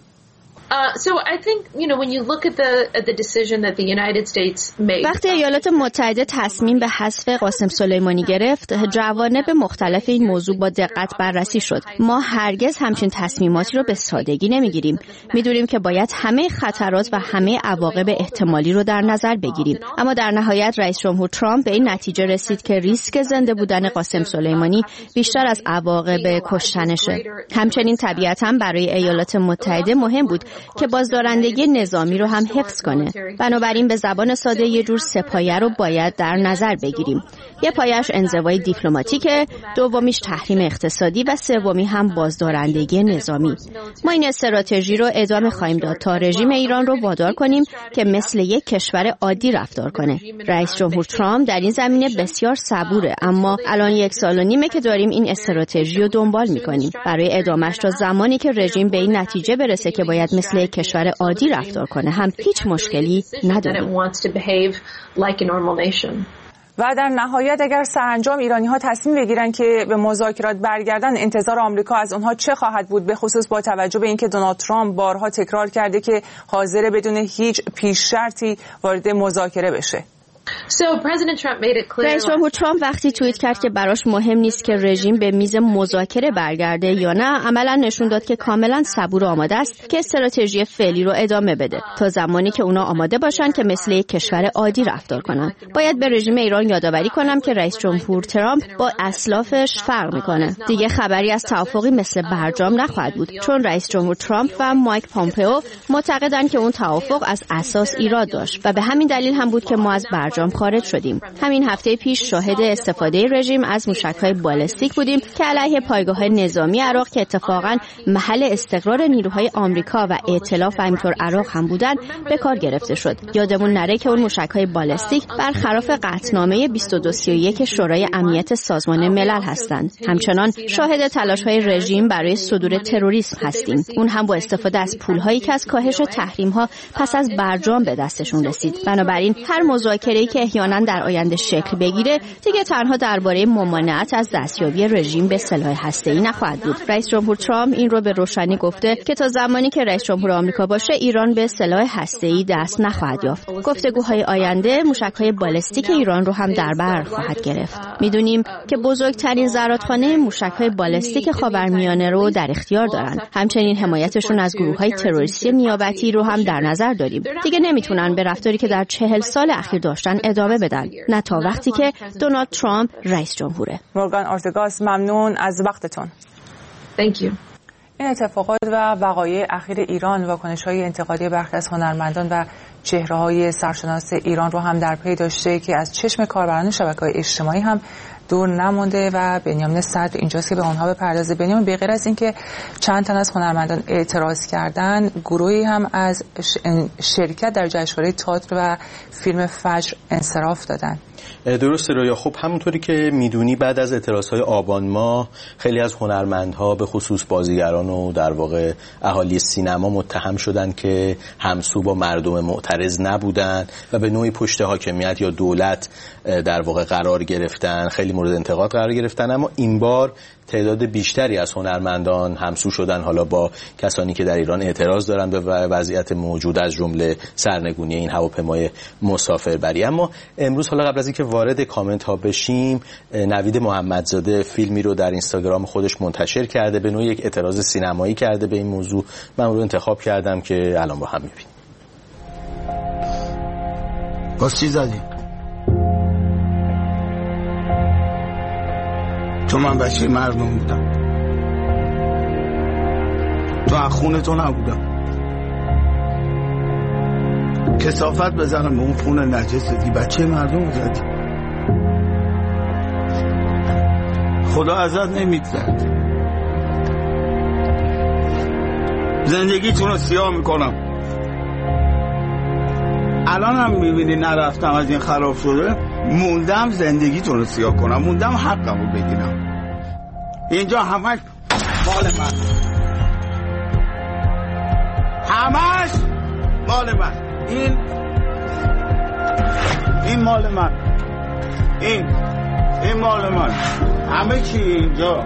Q: وقتی ایالات متحده تصمیم به حذف قاسم سلیمانی گرفت، جوانب مختلف این موضوع با دقت بررسی شد. ما هرگز همچین تصمیماتی رو به سادگی نمیگیریم. میدونیم که باید همه خطرات و همه عواقب احتمالی رو در نظر بگیریم. اما در نهایت رئیس جمهور ترامپ به این نتیجه رسید که ریسک زنده بودن قاسم سلیمانی بیشتر از عواقب کشتنشه. همچنین طبیعتاً برای ایالات متحده مهم بود که بازدارندگی نظامی رو هم حفظ کنه. بنابراین به زبان ساده یه جور سه پایه رو باید در نظر بگیریم. یه پایه‌اش انزوای دیپلماتیکه، دومیش تحریم اقتصادی و سومی هم بازدارندگی نظامی. ما این استراتژی رو ادامه خواهیم داد تا رژیم ایران رو وادار کنیم که مثل یک کشور عادی رفتار کنه. رئیس جمهور ترامپ در این زمینه بسیار صبوره، اما الان یک سال و نیمه که داریم این استراتژی رو دنبال می‌کنیم برای ادامهش تا زمانی که رژیم به این نتیجه برسه که باید مثل یک کشور عادی رفتار کنه هم هیچ مشکلی نداره.
C: و در نهایت اگر سرانجام ایرانی‌ها تصمیم بگیرن که به مذاکرات برگردن، انتظار آمریکا از اونها چه خواهد بود، به خصوص با توجه به اینکه دونالد ترامپ بارها تکرار کرده که حاضر بدون هیچ پیش شرطی وارد مذاکره بشه؟
Q: رئیس جمهور ترامپ وقتی توییت کرد که براش مهم نیست که رژیم به میز مذاکره برگرده یا نه، عملاً نشون داد که کاملاً صبور و آماده است که استراتژی فعلی رو ادامه بده تا زمانی که اونا آماده باشن که مثل یک کشور عادی رفتار کنن. باید به رژیم ایران یادآوری کنم که رئیس جمهور ترامپ با اسلافش فرق میکنه. دیگه خبری از توافقی مثل برجام نخواهد بود، چون رئیس جمهور ترامپ و مایک پومپئو معتقدن که اون توافق از اساس ایراد داشت و به همین دلیل هم بود که ما از برجام خارج شدیم. همین هفته پیش شاهد استفاده رژیم از موشک‌های بالستیک بودیم که علیه پایگاه‌های نظامی عراق که اتفاقاً محل استقرار نیروهای آمریکا و ائتلاف و همینطور عراق هم بودن به کار گرفته شد. یادمون نره که اون موشک‌های بالستیک برخلاف قطعنامه بیست و دو سی و یک شورای امنیت سازمان ملل هستند. همچنان شاهد تلاش‌های رژیم برای صدور تروریسم هستیم. اون هم با استفاده از پول‌هایی که از کاهش تحریم‌ها پس از برجام به دستشون رسید. بنابراین هر مذاکره‌ای که احیانا در آینده شکل بگیره دیگه تنها درباره ممانعت از دستیابی رژیم به سلاح هسته‌ای نخواهد بود. رئیس جمهور ترامپ این رو به روشنی گفته که تا زمانی که رئیس جمهور آمریکا باشه ایران به سلاح هسته‌ای دست نخواهد یافت. گفتگوهای آینده موشک‌های بالستیک ایران رو هم در بر خواهد گرفت. میدونیم که بزرگترین زرادخانه موشک‌های بالستیک خاورمیانه رو در اختیار دارن. همچنین حمایتشون از گروه‌های تروریستی نیابتی رو هم در نظر داریم. دیگه نمیتونن به رفتاری که در چهل سال اخیر داشتن ادامه بدن، نه تا وقتی که دونالد ترامپ رئیس جمهوره.
C: مورگان اورتگاس، ممنون از وقتتون.
F: Thank you.
C: این اتفاقات و وقایع اخیر ایران، واکنش‌های انتقادی برخی از هنرمندان و چهره‌های سرشناس ایران رو هم در پی داشته که از چشم کاربران شبکه‌های اجتماعی هم دور نمونده و بنیامین صدر اینجاست که به آنها بپردازه. بنیامین، به غیر از اینکه چند تن از هنرمندان اعتراض کردن، گروهی هم از شرکت در جشنواره تئاتر و فیلم فجر انصراف دادن.
R: درسته رویا. خب همونطوری که میدونی بعد از اعتراضهای آبان ماه خیلی از هنرمندها به خصوص بازیگران و در واقع اهالی سینما متهم شدن که همسو با مردم معترض نبودن و به نوعی پشت حاکمیت یا دولت در واقع قرار گرفتن. خیلی خیلی مورد انتقاد قرار گرفتن، اما این بار تعداد بیشتری از هنرمندان همسو شدن حالا با کسانی که در ایران اعتراض دارند به وضعیت موجود از جمله سرنگونی این هواپیمای مسافربری. اما امروز حالا قبل از اینکه وارد کامنت ها بشیم، نوید محمدزاده فیلمی رو در اینستاگرام خودش منتشر کرده، به نوعی یک اعتراض سینمایی کرده به این موضوع. من رو انتخاب کردم که الان با هم می‌بینیم.
S: باز چی زدی؟ تو من بچه مردم بودم، تو از خونه تو نبودم. کثافت بزنم به اون خونه نجستی، بچه مردم زدی. خدا ازت نمی‌گذره. زندگیتون رو سیاه میکنم. الان هم میبینی نرفتم از این خراب شده، موندم زندگیتون رو سیاه کنم، موندم حقم رو بگیرم. اینجا همش مال من، همش مال من. این این مال من، این این مال من، همه چی اینجا.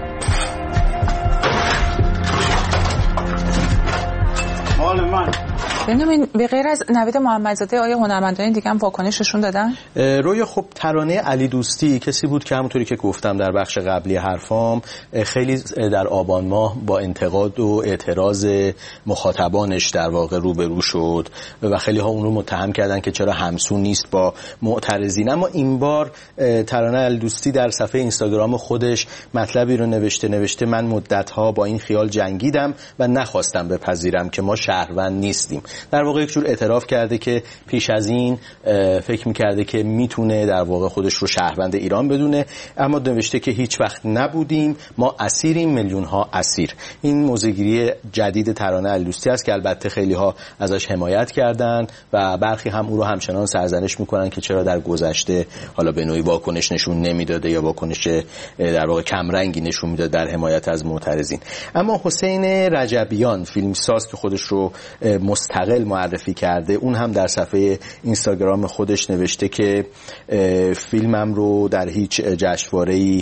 S: مال من.
C: ببینیم به غیر از نوید محمدزاده آیا هنرمندان دیگه هم واکنششون دادن؟
R: روی خب ترانه علی دوستی کسی بود که همونطوری که گفتم در بخش قبلی حرفام خیلی در آبان ماه با انتقاد و اعتراض مخاطبانش در واقع روبرو شد و خیلی ها اون رو متهم کردن که چرا همسو نیست با معترضین. اما این بار ترانه علی دوستی در صفحه اینستاگرام خودش مطلبی رو نوشته نوشته من مدت‌ها با این خیال جنگیدم و نخواستم بپذیرم که ما شهروند نیستیم. در واقع یک جور اعتراف کرده که پیش از این فکر می‌کرده که میتونه در واقع خودش رو شهروند ایران بدونه، اما نوشته که هیچ وقت نبودیم، ما اسیریم، میلیون ها اسیر. این موزگیری جدید ترانه علی دوستی است که البته خیلی ها ازش حمایت کردن و برخی هم او رو همچنان سرزنش میکنن که چرا در گذشته حالا به نوعی واکنش نشون نمیداده یا واکنش در واقع کم رنگی نشون میداد در حمایت از معترضین. اما حسین رجبیان فیلمساز که خودش رو مستقل معرفی کرده، اون هم در صفحه اینستاگرام خودش نوشته که فیلمم رو در هیچ جشنواره‌ای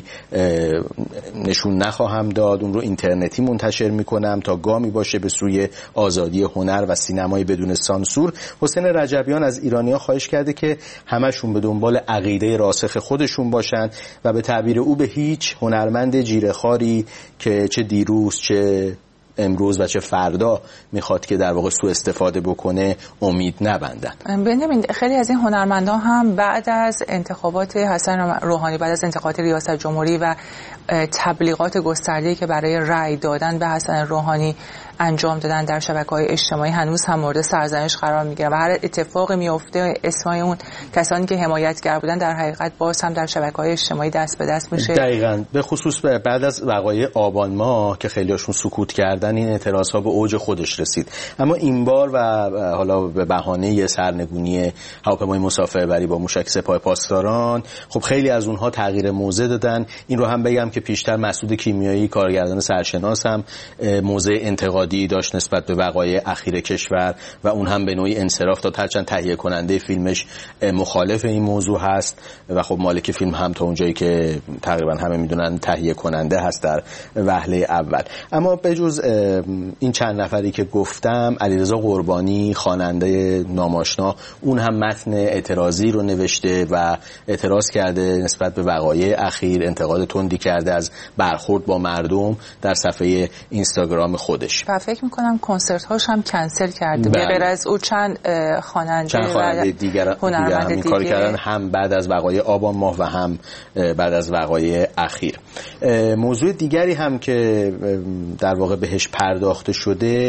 R: نشون نخواهم داد، اون رو اینترنتی منتشر میکنم تا گامی باشه به سوی آزادی هنر و سینمای بدون سانسور. حسین رجبیان از ایرانی‌ها خواهش کرده که همشون به دنبال عقیده راسخ خودشون باشن و به تعبیر او به هیچ هنرمند جیره‌خواری که چه دیروز چه امروز و چه فردا میخواد که در واقع سوء استفاده بکنه امید نبندن.
C: ببینید خیلی از این هنرمندان هم بعد از انتخابات حسن روحانی، بعد از انتخابات ریاست جمهوری و تبلیغات گسترده‌ای که برای رأی دادن به حسن روحانی انجام دادن در شبکه‌های اجتماعی، هنوز هم مورد سرزنش قرار میگیرن و هر اتفاقی میفته اسمای اون کسانی که حمایتگر بودن در حقیقت باز هم در شبکه‌های اجتماعی دست به دست میشه.
R: دقیقاً، به خصوص بعد از وقایع آبان ماه که خیلیاشون سکوت کردن این اعتراض‌ها به اوج خودش رسید. اما این بار و حالا به بهانه سرنگونی هواپیمای مسافربری با موشک سپاه پاسداران، خب خیلی از اونها تغییر موضع دادن. این رو هم بگم که پیشتر مسعود کیمیایی کارگردان سرشناس هم موضع انتقادی داشت نسبت به وقایع اخیر کشور و اون هم به نوعی انصراف داد، هرچند تهیه کننده فیلمش مخالف این موضوع هست و خب مالک فیلم هم تا اونجایی که تقریبا همه میدونن تهیه کننده هست در وهله اول. اما به جز این چند نفری که گفتم، علیرضا قربانی خواننده ناماشنا اون هم متن اعتراضی رو نوشته و اعتراض کرده نسبت به وقایع اخیر، انتقاد تندی کرده از برخورد با مردم در صفحه اینستاگرام خودش
C: و فکر میکنم کنسرت هاش هم کنسل کرده. به غیر از او چند خواننده
R: چند خواننده دیگر دیگر هم این کار کردن، هم بعد از وقایع آبان ماه و هم بعد از وقایع اخیر. موضوع دیگری هم که در واقع بهش پرداخته شده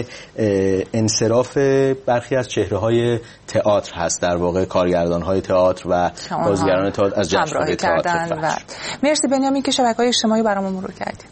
R: انصراف برخی از چهره‌های تئاتر هست، در واقع کارگردان‌های تئاتر و بازیگران تئاتر از جشنواره تئاتر.
C: و مرسی بنیامین که شبکه‌های اجتماعی برامون مرور کردید.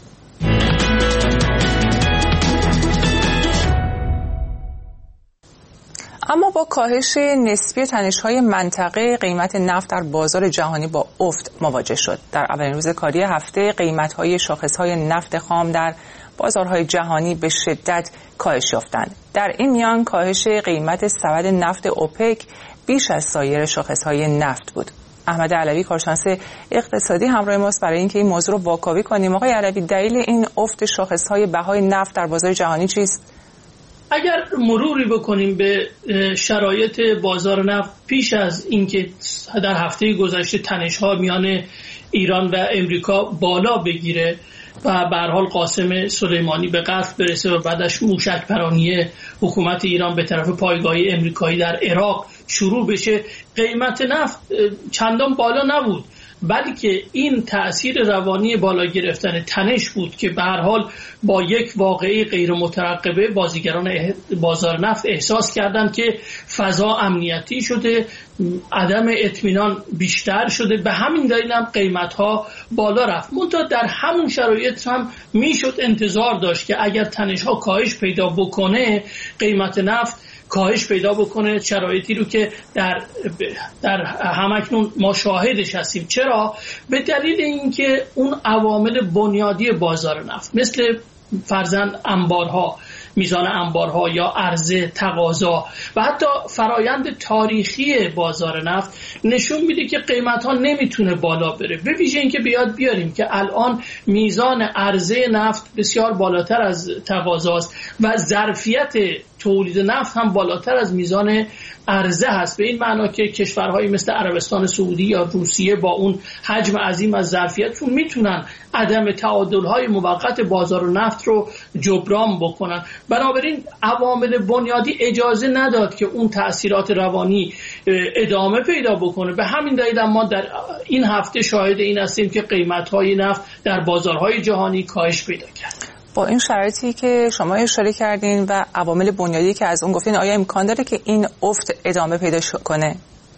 C: اما با کاهش نسبی تنش‌های منطقه، قیمت نفت در بازار جهانی با افت مواجه شد. در اولین روز کاری هفته قیمت‌های شاخص‌های نفت خام در بازارهای جهانی به شدت کاهش یافتند. در این میان کاهش قیمت سبد نفت اوپک بیش از سایر شاخص‌های نفت بود. احمد علوی کارشناس اقتصادی همراه ماست برای اینکه این موضوع رو واکاوی کنیم. آقای علوی، دلیل این افت شاخص‌های بهای نفت در بازار جهانی چیست؟
T: اگر مروری بکنیم به شرایط بازار نفت پیش از اینکه در هفته گذشته تنش‌ها میان ایران و امریکا بالا بگیره و به هر حال قاسم سلیمانی به قتل برسه و بعدش موشک پرانی حکومت ایران به طرف پایگاهی امریکایی در عراق شروع بشه، قیمت نفت چندان بالا نبود، بلکه این تأثیر روانی بالا گرفتن تنش بود که به هر حال با یک واقعه غیر مترقبه بازیگران بازار نفت احساس کردند که فضا امنیتی شده، عدم اطمینان بیشتر شده، به همین دلیل هم قیمت‌ها بالا رفت. منتها در همون شرایط هم میشد انتظار داشت که اگر تنش‌ها کاهش پیدا بکنه، قیمت نفت کاهش پیدا بکنه، شرایطی رو که در در همکنون ما شاهدش هستیم. چرا؟ به دلیل اینکه اون عوامل بنیادی بازار نفت مثل فرضاً انبارها، میزان انبارها یا عرضه، تقاضا و حتی فرایند تاریخی بازار نفت نشون میده که قیمت ها نمیتونه بالا بره. به ویژه اینکه بیاد بیاریم که الان میزان عرضه نفت بسیار بالاتر از تقاضاست و ظرفیت تولید نفت هم بالاتر از میزان عرضه هست، به این معنا که کشورهایی مثل عربستان سعودی یا روسیه با اون حجم عظیم از ظرفیتشون میتونن عدم تعادل‌های موقت بازار نفت رو جبران بکنن. بنابراین عوامل بنیادی اجازه نداد که اون تأثیرات روانی ادامه پیدا بکنه. به همین دلیل ما در این هفته شاهد این هستیم که قیمت‌های نفت در بازارهای جهانی کاهش پیدا کرد.
C: با این شرایطی که شما اشاره کردین و عوامل بنیادی که از اون گفتین، آیا امکان داره که این افت ادامه پیدا کنه؟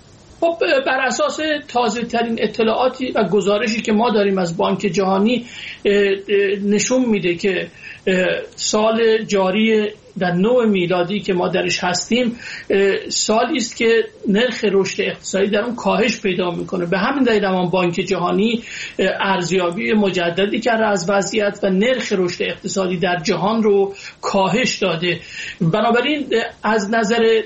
T: خب بر اساس تازه ترین اطلاعاتی و گزارشی که ما داریم از بانک جهانی نشون میده که سال جاری در نوع میلادی که ما درش هستیم سالی است که نرخ رشد اقتصادی در اون کاهش پیدا میکنه. به همین دلیل هم بانک جهانی ارزیابی مجددی کرده از وضعیت و نرخ رشد اقتصادی در جهان رو کاهش داده. بنابراین از نظر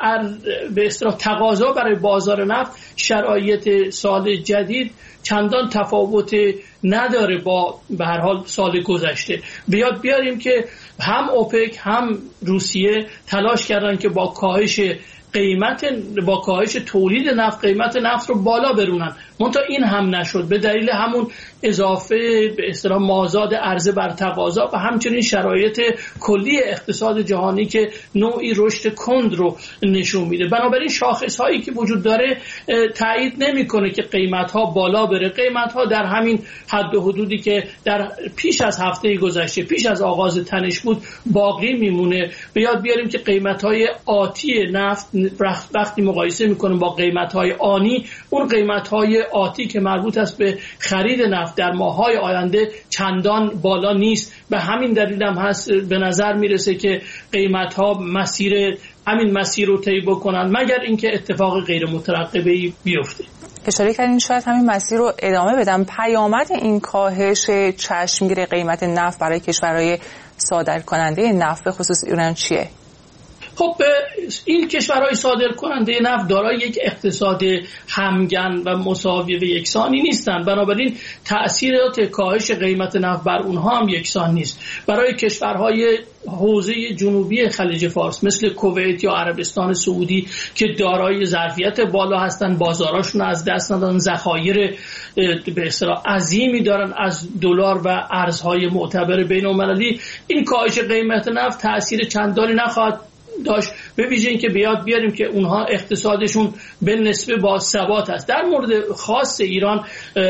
T: به اصطلاح تقاضا برای بازار نفت شرایط سال جدید چندان تفاوت نداره با به هر حال سال گذشته. بیاد بیاریم که هم اوپک هم روسیه تلاش کردن که با کاهش قیمت با کاهش تولید نفت قیمت نفت رو بالا برونن، منتها این هم نشد به دلیل همون اضافه به اصطلاح مازاد عرضه بر تقاضا و همچنین شرایط کلی اقتصاد جهانی که نوعی رشد کند رو نشون میده. بنابراین شاخص هایی که وجود داره تایید نمیکنه که قیمت ها بالا بره. قیمت ها در همین حد و حدودی که در پیش از هفته گذشته پیش از آغاز تنش بود باقی میمونه. به یاد بیاریم که قیمت های آتی نفت وقتی مقایسه میکنیم با قیمت های آنی، اون قیمت های آتی که مربوط است به خرید نفت در ماه‌های آینده چندان بالا نیست. به همین دلیل هم هست به نظر میرسه که قیمت‌ها مسیر همین مسیر رو طی بکنن مگر اینکه اتفاق غیر مترقبه‌ای بیفته.
C: اشاره کردین شاید همین مسیر رو ادامه بدم. پیامد این کاهش چشمگیر قیمت نفت برای کشورهای صادرکننده نفت به خصوص ایران چیه؟
T: خب این کشورهای صادر کننده نفت دارای یک اقتصاد همگن و مساوی و یکسانی نیستند، بنابراین تأثیرات کاهش قیمت نفت بر اونها هم یکسان نیست. برای کشورهای حوزه جنوبی خلیج فارس مثل کویت یا عربستان سعودی که دارای ظرفیت بالا هستند، بازاراشون از دست ندادن، ذخایر به اصطلاح عظیمی دارن از دلار و ارزهای معتبر بین‌المللی، این کاهش قیمت نفت تأثیر چندانی نخواهد داشت. به ویژه اینکه بیاد بیاریم که اونها اقتصادشون به نسبه با ثبات است. در مورد خاص ایران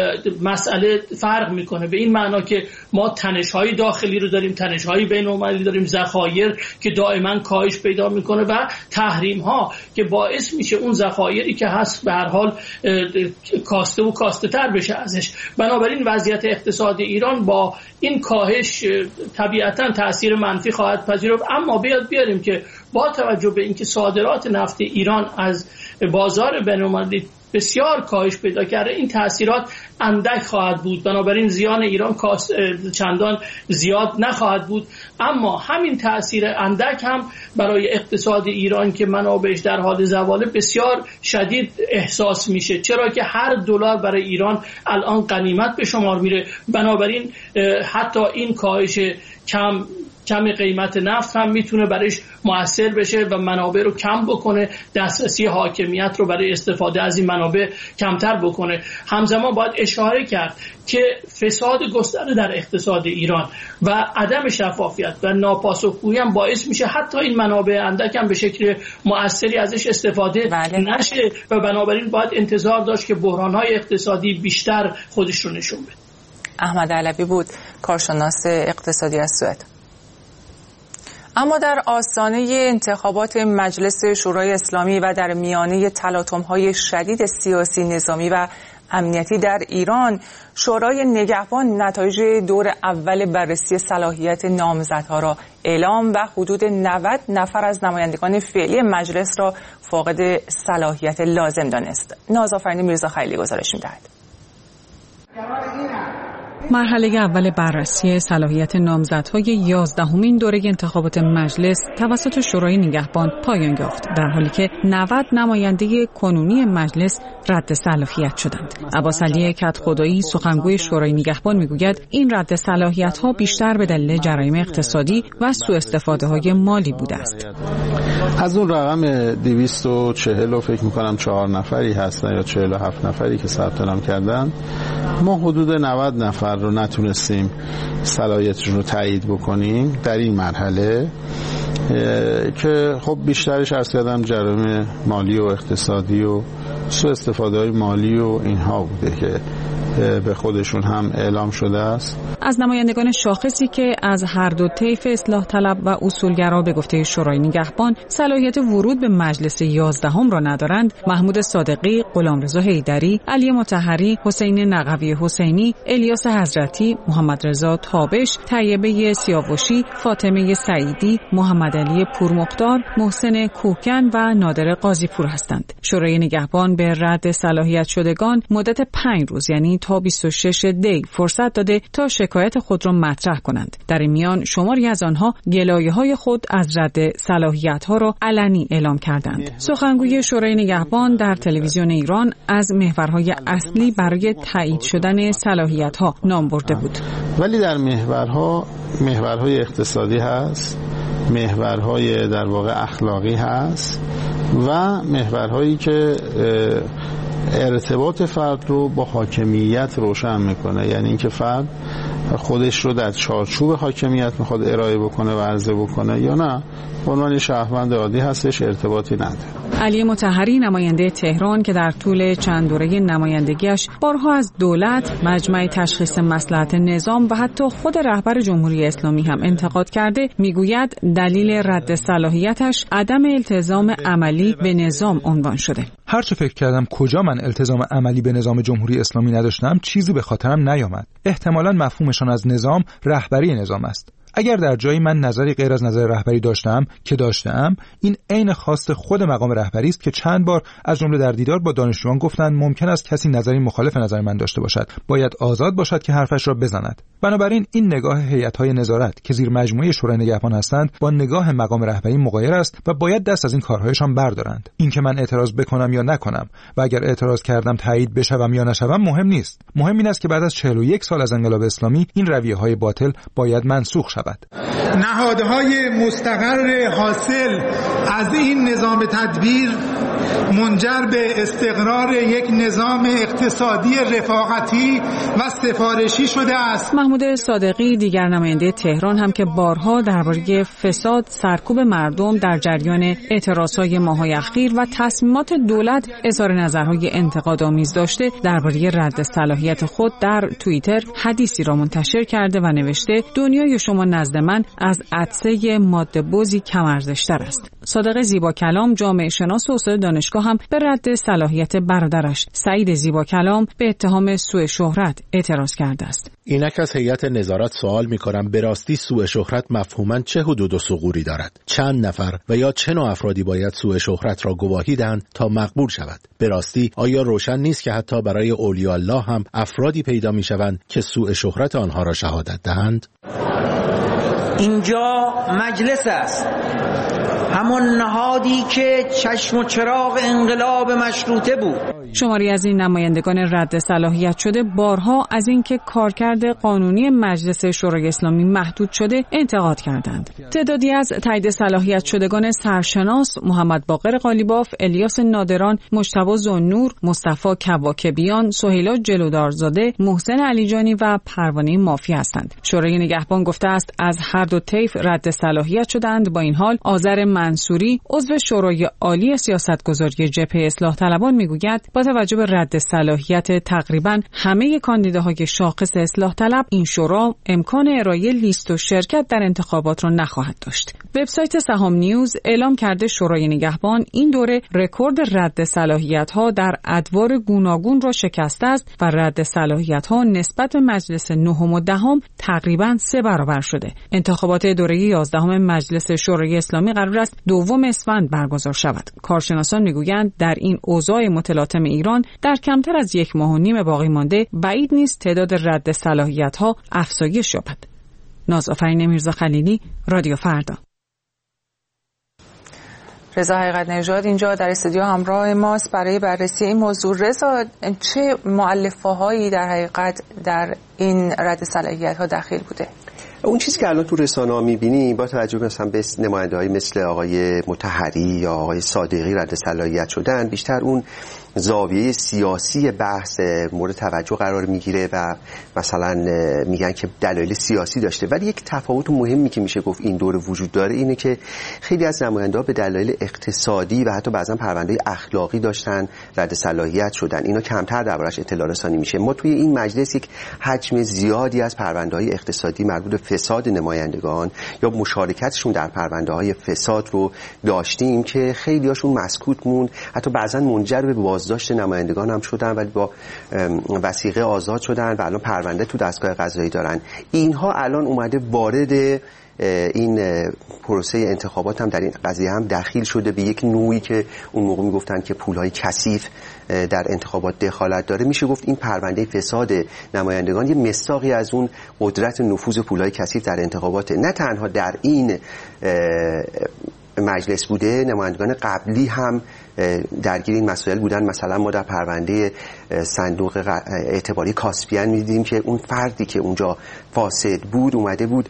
T: مسئله فرق میکنه به این معنا که ما تنش‌های داخلی رو داریم، تنش‌های بین‌المللی داریم، ذخایر که دائما کاهش پیدا میکنه و تحریم‌ها که باعث میشه اون ذخایری که هست به هر حال کاسته و کاسته تر بشه ازش. بنابراین وضعیت اقتصادی ایران با این کاهش طبیعتاً تأثیر منفی خواهد پذیرفت. اما بیاد بیاریم که با توجه به اینکه صادرات نفت ایران از بازار بین‌المللی بسیار کاهش پیدا کرده، این تأثیرات اندک خواهد بود، بنابراین زیان ایران چندان زیاد نخواهد بود. اما همین تأثیر اندک هم برای اقتصاد ایران که منابعش در حال زواله بسیار شدید احساس میشه، چرا که هر دلار برای ایران الان غنیمت به شمار میره. بنابراین حتی این کاهش کم کم قیمت نفت هم میتونه برایش مؤثر بشه و منابع رو کم بکنه، دسترسی حاکمیت رو برای استفاده از این منابع کمتر بکنه. همزمان باید اشاره کرد که فساد گسترده در اقتصاد ایران و عدم شفافیت و ناپاسخگویی هم باعث میشه حتی این منابع اندک هم به شکل مؤثری ازش استفاده بله. نشه و بنابراین باید انتظار داشت که بحران‌های اقتصادی بیشتر خودش رو نشون بده.
C: احمد علوی بود، کارشناس اقتصادی از سوئد. اما در آستانه انتخابات مجلس شورای اسلامی و در میانه تلاطم‌های شدید سیاسی، نظامی و امنیتی در ایران، شورای نگهبان نتایج دور اول بررسی صلاحیت نامزدها را اعلام و حدود نود نفر از نمایندگان فعلی مجلس را فاقد صلاحیت لازم دانست. نازآفرین میرزا خلیلی گزارش می‌دهد.
U: مرحله اول بررسی صلاحیت نامزدهای یازدهمین دوره انتخابات مجلس توسط شورای نگهبان پایان یافت، در حالی که نود نماینده کنونی مجلس رد صلاحیت شدند. عباس علی کدخدایی سخنگوی شورای نگهبان میگوید این رد صلاحیت‌ها بیشتر به دلیل جرایم اقتصادی و سوء استفاده‌های مالی بوده است.
N: از اون رقم دویست و چهل و فکر می‌کنم چهار نفری هستن یا چهل و هفت نفری که ثبت نام کردن، ما حدود نود نفر رو نتونستیم صلاحیتشون رو تایید بکنیم در این مرحله که خب بیشترش عرض کردم جرایم مالی و اقتصادی و سوء استفاده های مالی و اینها بوده که به خودشون هم اعلام شده است.
U: از نمایندگان شاخصی که از هر دو طیف اصلاح طلب و اصولگرا به گفته شورای نگهبان صلاحیت ورود به مجلس یازدهم را ندارند، محمود صادقی، غلامرضا حیدری، علی مطهری، حسین نقوی حسینی، الیاس حضرتی، محمد رضا تابش، طیبه سیاوشی، فاطمه سعیدی، محمد علی پورمختار، محسن کوهکن و نادر قاضی پور هستند. شورای نگهبان به رد صلاحیت شدگان مدت پنج روز یعنی تا بیست و شش دی فرصت داده تا شکایت خود را مطرح کنند. در این میان شماری از آنها گلایه‌های خود از رد صلاحیت‌ها را علنی اعلام کردند. سخنگوی شورای نگهبان در تلویزیون ایران از محورهای اصلی برای تایید شدن صلاحیت‌ها نام برده بود.
N: ولی در محورها محورهای اقتصادی هست، محورهای در واقع اخلاقی هست و محورهایی که ارتباط فرد رو با حاکمیت روشن میکنه، یعنی اینکه فرد خودش رو در چارچوب حاکمیت میخواد ارائه بکنه و عرضه بکنه یا نه به عنوان شهروند عادی هستش، ارتباطی نداره.
U: علی مطهری نماینده تهران که در طول چند دوره نمایندگیش بارها از دولت، مجمع تشخیص مصلحت نظام و حتی خود رهبر جمهوری اسلامی هم انتقاد کرده، میگوید دلیل رد صلاحیتش عدم التزام عملی به نظام عنوان شده.
V: هرچه فکر کردم کجا من التزام عملی به نظام جمهوری اسلامی نداشتم، چیزی به خاطرم نیامد. احتمالاً مفهومشان از نظام رهبری نظام است. اگر در جایی من نظری غیر از نظر رهبری داشتم که داشتم، این عین خواست خود مقام رهبری است که چند بار از جمله در دیدار با دانشجویان گفتند ممکن است کسی نظری مخالف نظر من داشته باشد، باید آزاد باشد که حرفش را بزند. بنابراین این نگاه هیئت‌های نظارت که زیر مجموعه شورای نگهبان هستند با نگاه مقام رهبری مغایر است و باید دست از این کارهایشان بردارند. اینکه من اعتراض بکنم یا نکنم و اگر اعتراض کردم تایید بشوم یا نشوم مهم نیست. مهم این است که بعد از چهل و یک سال از انقلاب اسلامی این رویه‌های باطل باید منسوخ شود.
W: نهادهای مستقر حاصل از این نظام تدبیر منجر به استقرار یک نظام اقتصادی رفاقتی و سفارشی شده است.
U: محمود صادقی دیگر نماینده تهران هم که بارها درباره فساد سرکوب مردم در جریان اعتراضهای ماه‌های اخیر و تصمیمات دولت اظهار نظرهای انتقادآمیز داشته، درباره رد صلاحیت خود در توییتر حدیثی را منتشر کرده و نوشته دنیای شما نزد من از عطسه ماده بازی کم ارزش‌تر است. صادق زیبا کلام جامعه شناس و استاد استاد دانشگاه هم به رد صلاحیت برادرش سعید زیبا کلام به اتهام سوء شهرت اعتراض کرده است.
D: اینک از هیئت نظارت سوال می‌کنم به راستی سوء شهرت مفهوماً چه حدود و ثغوری دارد؟ چند نفر و یا چه نوع افرادی باید سوء شهرت را گواهی دهند تا مقبول شود؟ به راستی آیا روشن نیست که حتی برای اولیاء الله هم افرادی پیدا می‌شوند که سوء شهرت آنها را شهادت دهند؟
A: اینجا مجلس است، همون نهادی که چشم و چراغ انقلاب مشروطه بود.
U: شماری از این نمایندگان رد صلاحیت شده بارها از اینکه کارکرد قانونی مجلس شورای اسلامی محدود شده انتقاد کردند. تعدادی از تایید صلاحیت شدگان سرشناس محمد باقر قالیباف، الیاس نادران، مجتبی ذوالنور، مصطفی کواکبیان، سهیلا جلودارزاده، محسن علیجانی و پروانه مافی هستند. شورای نگهبان گفته است از هر دو طیف رد صلاحیت شدند. با این حال آذر منصوری عضو شورای عالی سیاستگذاری جبهه اصلاح طلبان میگوید با توجه به رد صلاحیت تقریباً همه کاندیداهای شاخص اصلاح طلب، این شورا امکان ارائه لیست و شرکت در انتخابات را نخواهد داشت. وبسایت سهام نیوز اعلام کرده شورای نگهبان این دوره رکورد رد صلاحیت‌ها در ادوار گوناگون را شکسته است و رد صلاحیت‌ها نسبت به مجلس نهم و دهم تقریباً سه برابر شده. انتخابات دوره یازدهم مجلس شورای اسلامی قرار است دوم اسفند برگزار شود. کارشناسان میگویند در این اوضاع متلاطم ایران در کمتر از یک ماه و نیم باقی مانده بعید نیست تعداد رد صلاحیت‌ها افزایش یابد. نازآفرین میرزا خلیلی، رادیو فردا.
C: رضا حقیقت نژاد اینجا در استودیو همراه ماست برای بررسی این موضوع. رضا، چه مؤلفه‌هایی در حقیقت در این رد صلاحیت‌ها دخیل بوده؟
B: اون چیزی که الان تو رسانه‌ها می‌بینیم با توجه مثلا به نماینده‌های مثل آقای مطهری یا آقای صادقی رد صلاحیت شدن، بیشتر اون زاویه سیاسی بحث مورد توجه قرار میگیره و مثلا میگن که دلایل سیاسی داشته. ولی یک تفاوت مهمی که میشه گفت این دوره وجود داره اینه که خیلی از نماینده‌ها به دلایل اقتصادی و حتی بعضا پرونده اخلاقی داشتن رد صلاحیت شدن. اینا کمتر دربارش اطلاع رسانی میشه. ما توی این مجلس یک حجم زیادی از پرونده‌های اقتصادی مربوط به فساد نمایندگان یا مشارکتشون در پرونده‌های فساد رو داشتیم که خیلی‌هاشون مسکوت موند، حتی بعضا منجر به بازداشت نمایندگان هم شدن ولی با وثیقه آزاد شدن و الان پرونده تو دستگاه قضایی دارن. اینها الان اومده وارد این پروسه انتخابات هم در این قضیه هم دخیل شده به یک نوعی که اون موقع میگفتن که پولهای کثیف در انتخابات دخالت داره. میشه گفت این پرونده فساد نمایندگان یه مصداقی از اون قدرت نفوذ پولهای کثیف در انتخابات نه تنها در این مجلس بوده، نمایندگان قبلی هم درگیر این مسائل بودن. مثلا ما در پرونده صندوق اعتباری کاسپیان می‌دیدیم که اون فردی که اونجا فاسد بود اومده بود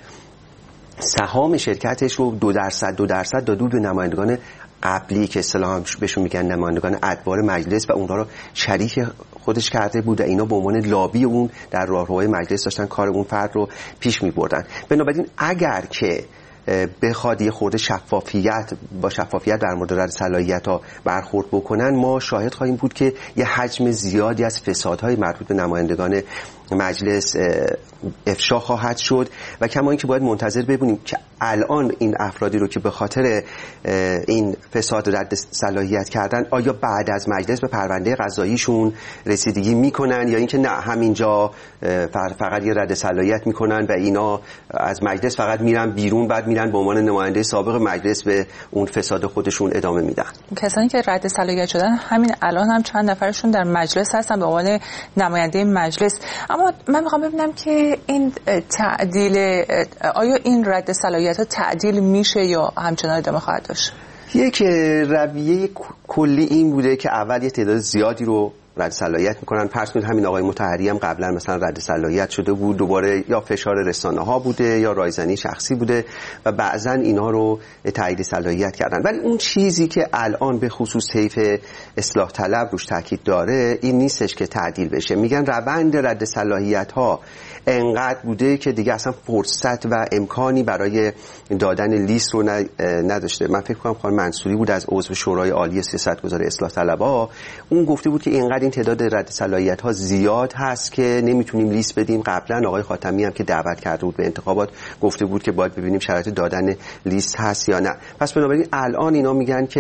B: سهام شرکتش رو دو درصد دو درصد داده به نمایندگان قبلی که اصطلاحاً بهشون میگن نمایندگان ادوار مجلس و اونها رو شریک خودش کرده بود و اینا به عنوان لابی اون در راهروهای مجلس داشتن کار اون فرد رو پیش می‌بردن. بنابراین اگر که بخواد یه خورده شفافیت با شفافیت در مورد رد صلاحیت‌ها برخورد بکنن، ما شاهد خواهیم بود که یه حجم زیادی از فسادهای مربوط به نمایندگان مجلس افشا خواهد شد و کما اینکه باید منتظر ببینیم که الان این افرادی رو که به خاطر این فساد رد صلاحیت کردن آیا بعد از مجلس به پرونده قضاییشون رسیدگی میکنن یا اینکه نه همینجا فقط یه رد صلاحیت میکنن و اینا از مجلس فقط میرن بیرون بعد میرن به عنوان نماینده سابق مجلس به اون فساد خودشون ادامه میدن.
C: کسانی که رد صلاحیت شدن همین الان هم چند نفرشون در مجلس هستن به عنوان نماینده مجلس. اما من میخوام ببینم که این تعدیل آیا این رد صلاحیت ها تعدیل میشه یا همچنان ادامه خواهد داشت؟
B: یک رویه کلی این بوده که اول یه تعداد زیادی رو رد صلاحیت میکنن. فرض کنید همین آقای مطهری هم قبلا مثلا رد صلاحیت شده بود، دوباره یا فشار رسانه ها بوده یا رایزنی شخصی بوده و بعضا اینها رو تایید صلاحیت کردن. ولی اون چیزی که الان به خصوص طیف اصلاح طلب روش تاکید داره این نیستش که تعدیل بشه. میگن روند رد صلاحیت ها انقدر بوده که دیگه اصلا فرصت و امکانی برای دادن لیست رو نداشته. من فکر کنم خانم منصوری بود از عضو شورای عالی سیاستگذار اصلاح طلبها، اون گفته بود که اینقدر این تعداد رد صلاحیت ها زیاد هست که نمیتونیم لیست بدیم. قبلا آقای خاتمی هم که دعوت کرده بود به انتخابات گفته بود که باید ببینیم شرایط دادن لیست هست یا نه. پس بنابراین الان اینا میگن که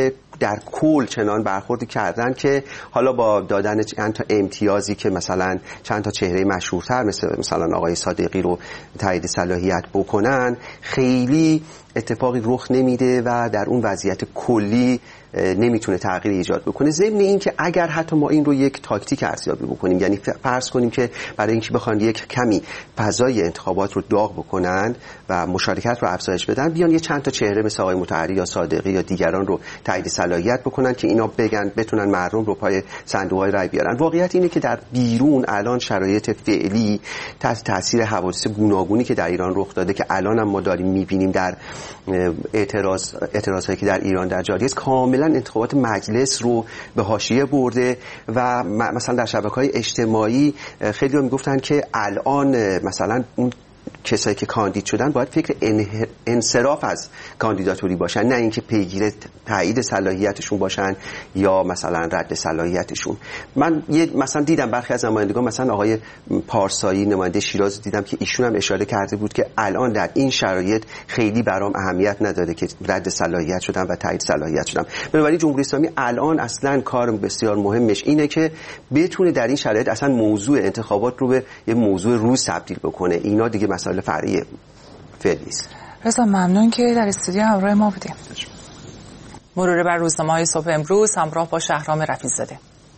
B: در کل چنان برخوردی کردن که حالا با دادن چند تا امتیازی که مثلا چند تا چهره مشهورتر مثل مثلا آقای صادقی رو تایید صلاحیت بکنن، خیلی اتفاقی رخ نمیده و در اون وضعیت کلی نمیتونه تغییر ایجاد بکنه. ضمن این که اگر حتی ما این رو یک تاکتیک ارزیابی بکنیم، یعنی فرض کنیم که برای اینکه بخوان یک کمی فضای انتخابات رو داغ بکنن و مشارکت رو افزایش بدن، بیان یه چند تا چهره مثل آقای مطهری یا صادقی یا دیگران رو تایید صلاحیت بکنن که اینا بگن بتونن مردم رو پای صندوق‌های رای بیارن. واقعیت اینه که در بیرون الان شرایط فعلی تحت تاثیر حوادث گوناگونی که در ایران رخ داده که الان هم ما داریم می‌بینیم در اعتراض اعتراضایی که در ایران در جاری است، کاملا انتخابات مجلس رو به حاشیه برده و مثلا در شبکه‌های اجتماعی خیلی ها میگفتن که الان مثلا اون کسایی که کاندید شدن باید فکر انصراف از کاندیداتوری باشن، نه اینکه پیگیر تایید صلاحیتشون باشن یا مثلا رد صلاحیتشون. من یه مثلا دیدم برخی از نمایندگان، مثلا آقای پارسایی نماینده شیراز دیدم که ایشون هم اشاره کرده بود که الان در این شرایط خیلی برام اهمیت نداره که رد صلاحیت شدم و تایید صلاحیت شدم. بنابراین جمهوری اسلامی الان اصلا کار بسیار مهمش اینه که بتونه در این شرایط اصلا موضوع انتخابات رو به یه موضوع روز تبدیل بکنه. اینا دیگه مسائل فرعی فعلی است.
C: رضا ممنون که در استودیو همراه ما بودیم. مرور بر روزنامه‌های صبح امروز همراه با شهرام رفیع‌زاده.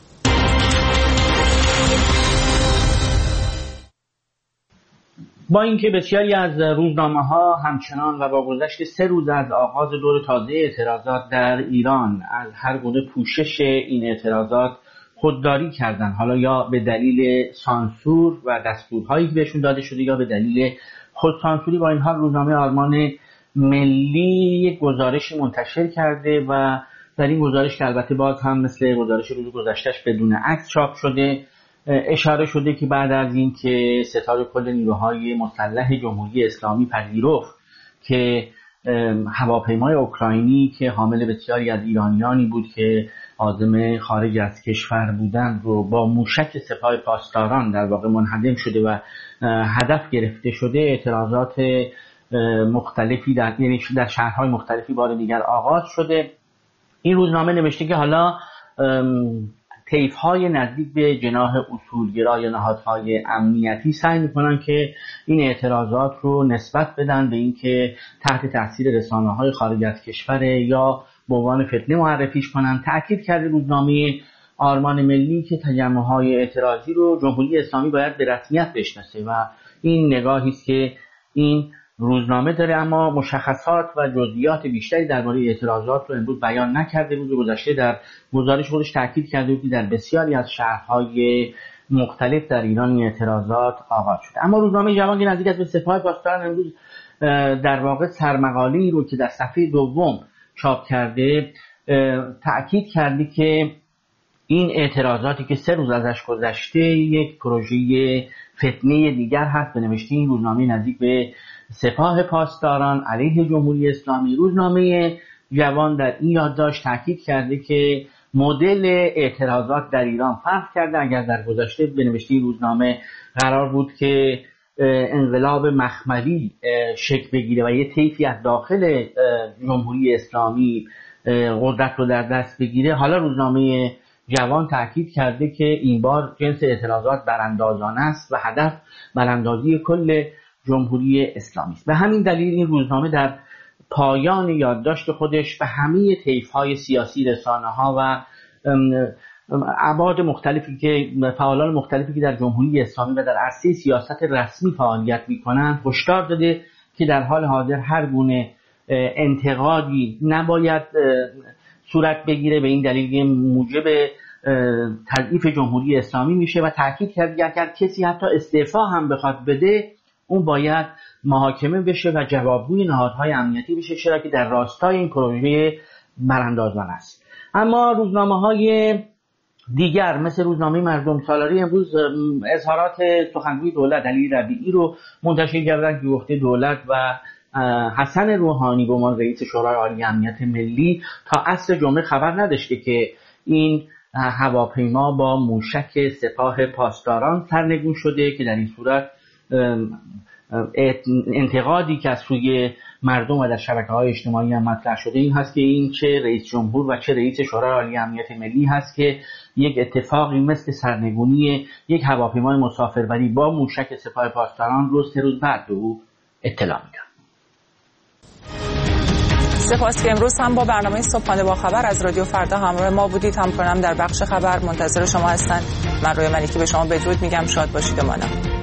E: با اینکه بسیاری از روزنامه‌ها همچنان و با گذشت سه روز از آغاز دور تازه اعتراضات در ایران از هر گونه پوشش این اعتراضات خودداری کردن، حالا یا به دلیل سانسور و دستورهایی که بهشون داده شده یا به دلیل خودسانسوری، با این حال روزنامه آرمان ملی یک گزارش منتشر کرده و در این گزارش که البته باز هم مثل گزارش روز گذشتهش بدون عکس چاپ شده، اشاره شده که بعد از این که ستاد کل نیروهای مسلح جمهوری اسلامی پذیرفت که هواپیمای اوکراینی که حامل بسیاری از ایرانیانی بود که عازم خارج از کشور بودند رو با موشک سپاه پاسداران در واقع منهدم شده و هدف گرفته شده، اعتراضات مختلفی در یعنی در شهرهای مختلفی بار دیگر آغاز شده. این روزنامه نوشته که حالا طیف‌های نزدیک به جناح اصولگرا یا نهادهای امنیتی سعی می‌کنن که این اعتراضات رو نسبت بدن به اینکه تحت تاثیر رسانه‌های خارج از کشور یا به عنوان فتنه معرفیش کنن. تأکید کرده روزنامه آرمان ملی که تجمع‌های اعتراضی رو جمهوری اسلامی باید به رسمیت بشناسه و این نگاهی است که این روزنامه داره، اما مشخصات و جزئیات بیشتری درباره اعتراضات رو امروز بیان نکرده. روز گذشته در گزارش خودش تاکید کرده بود که در بسیاری از شهرهای مختلف در ایران اعتراضات آغاز شده. اما روزنامه جوان که نزدیک است به سپاه پاسداران امروز در واقع سرمقاله‌ای رو که در صفحه دوم چاپ کرده تأکید کرده که این اعتراضاتی که سه روز ازش گذشته یک پروژه فتنه دیگر هست. به نوشته این روزنامه نزدیک به سپاه پاسداران علیه جمهوری اسلامی، روزنامه جوان در این یادداشت تاکید کرده که مدل اعتراضات در ایران فرق کرده. اگر در گذشته به نوشته روزنامه قرار بود که انقلاب مخملی شکل بگیره و یه طیفی از داخل جمهوری اسلامی قدرت رو در دست بگیره، حالا روزنامه جوان تاکید کرده که این بار جنس اعتراضات براندازانه است و هدف براندازی کل جمهوری اسلامی است. به همین دلیل این روزنامه در پایان یادداشت خودش به همه طیف‌های سیاسی، رسانه‌ها و ابعاد مختلفی که فعالان مختلفی که در جمهوری اسلامی و در عرصه سیاست رسمی فعالیت می‌کنند هشدار داده که در حال حاضر هر گونه انتقادی نباید صورت بگیره، به این دلیل که موجب تضعیف جمهوری اسلامی میشه و تاکید کرد که اگر کسی حتی استعفا هم بخواد بده اون باید محاکمه بشه و جوابگوی نهادهای امنیتی بشه، چرا که در راستای این پروژه براندازان است. اما روزنامه‌های دیگر مثل روزنامه مردم سالاری امروز اظهارات سخنگوی دولت علی ربیعی رو منتشر کردن که گفته دولت و حسن روحانی به عنوان رئیس شورای عالی امنیت ملی تا عصر جمعه خبر نداشته که این هواپیما با موشک سپاه پاسداران سرنگون شده، که در این صورت انتقادی که از سوی مردم و در شبکه‌های اجتماعی هم مطرح شده این هست که این چه رئیس جمهور و چه رئیس شورای عالی امنیت ملی هست که یک اتفاقی مثل سرنگونی یک هواپیمای مسافربری با موشک سپاه پاسداران روز سه روز بعد به او اطلاع میدن.
C: سپاس که امروز هم با برنامه صبحانه با خبر از رادیو فردا همراه ما بودید. همکارم در بخش خبر منتظر شما هستند. من روی ملکی به شما بدرود میگم. شاد باشید و مانم.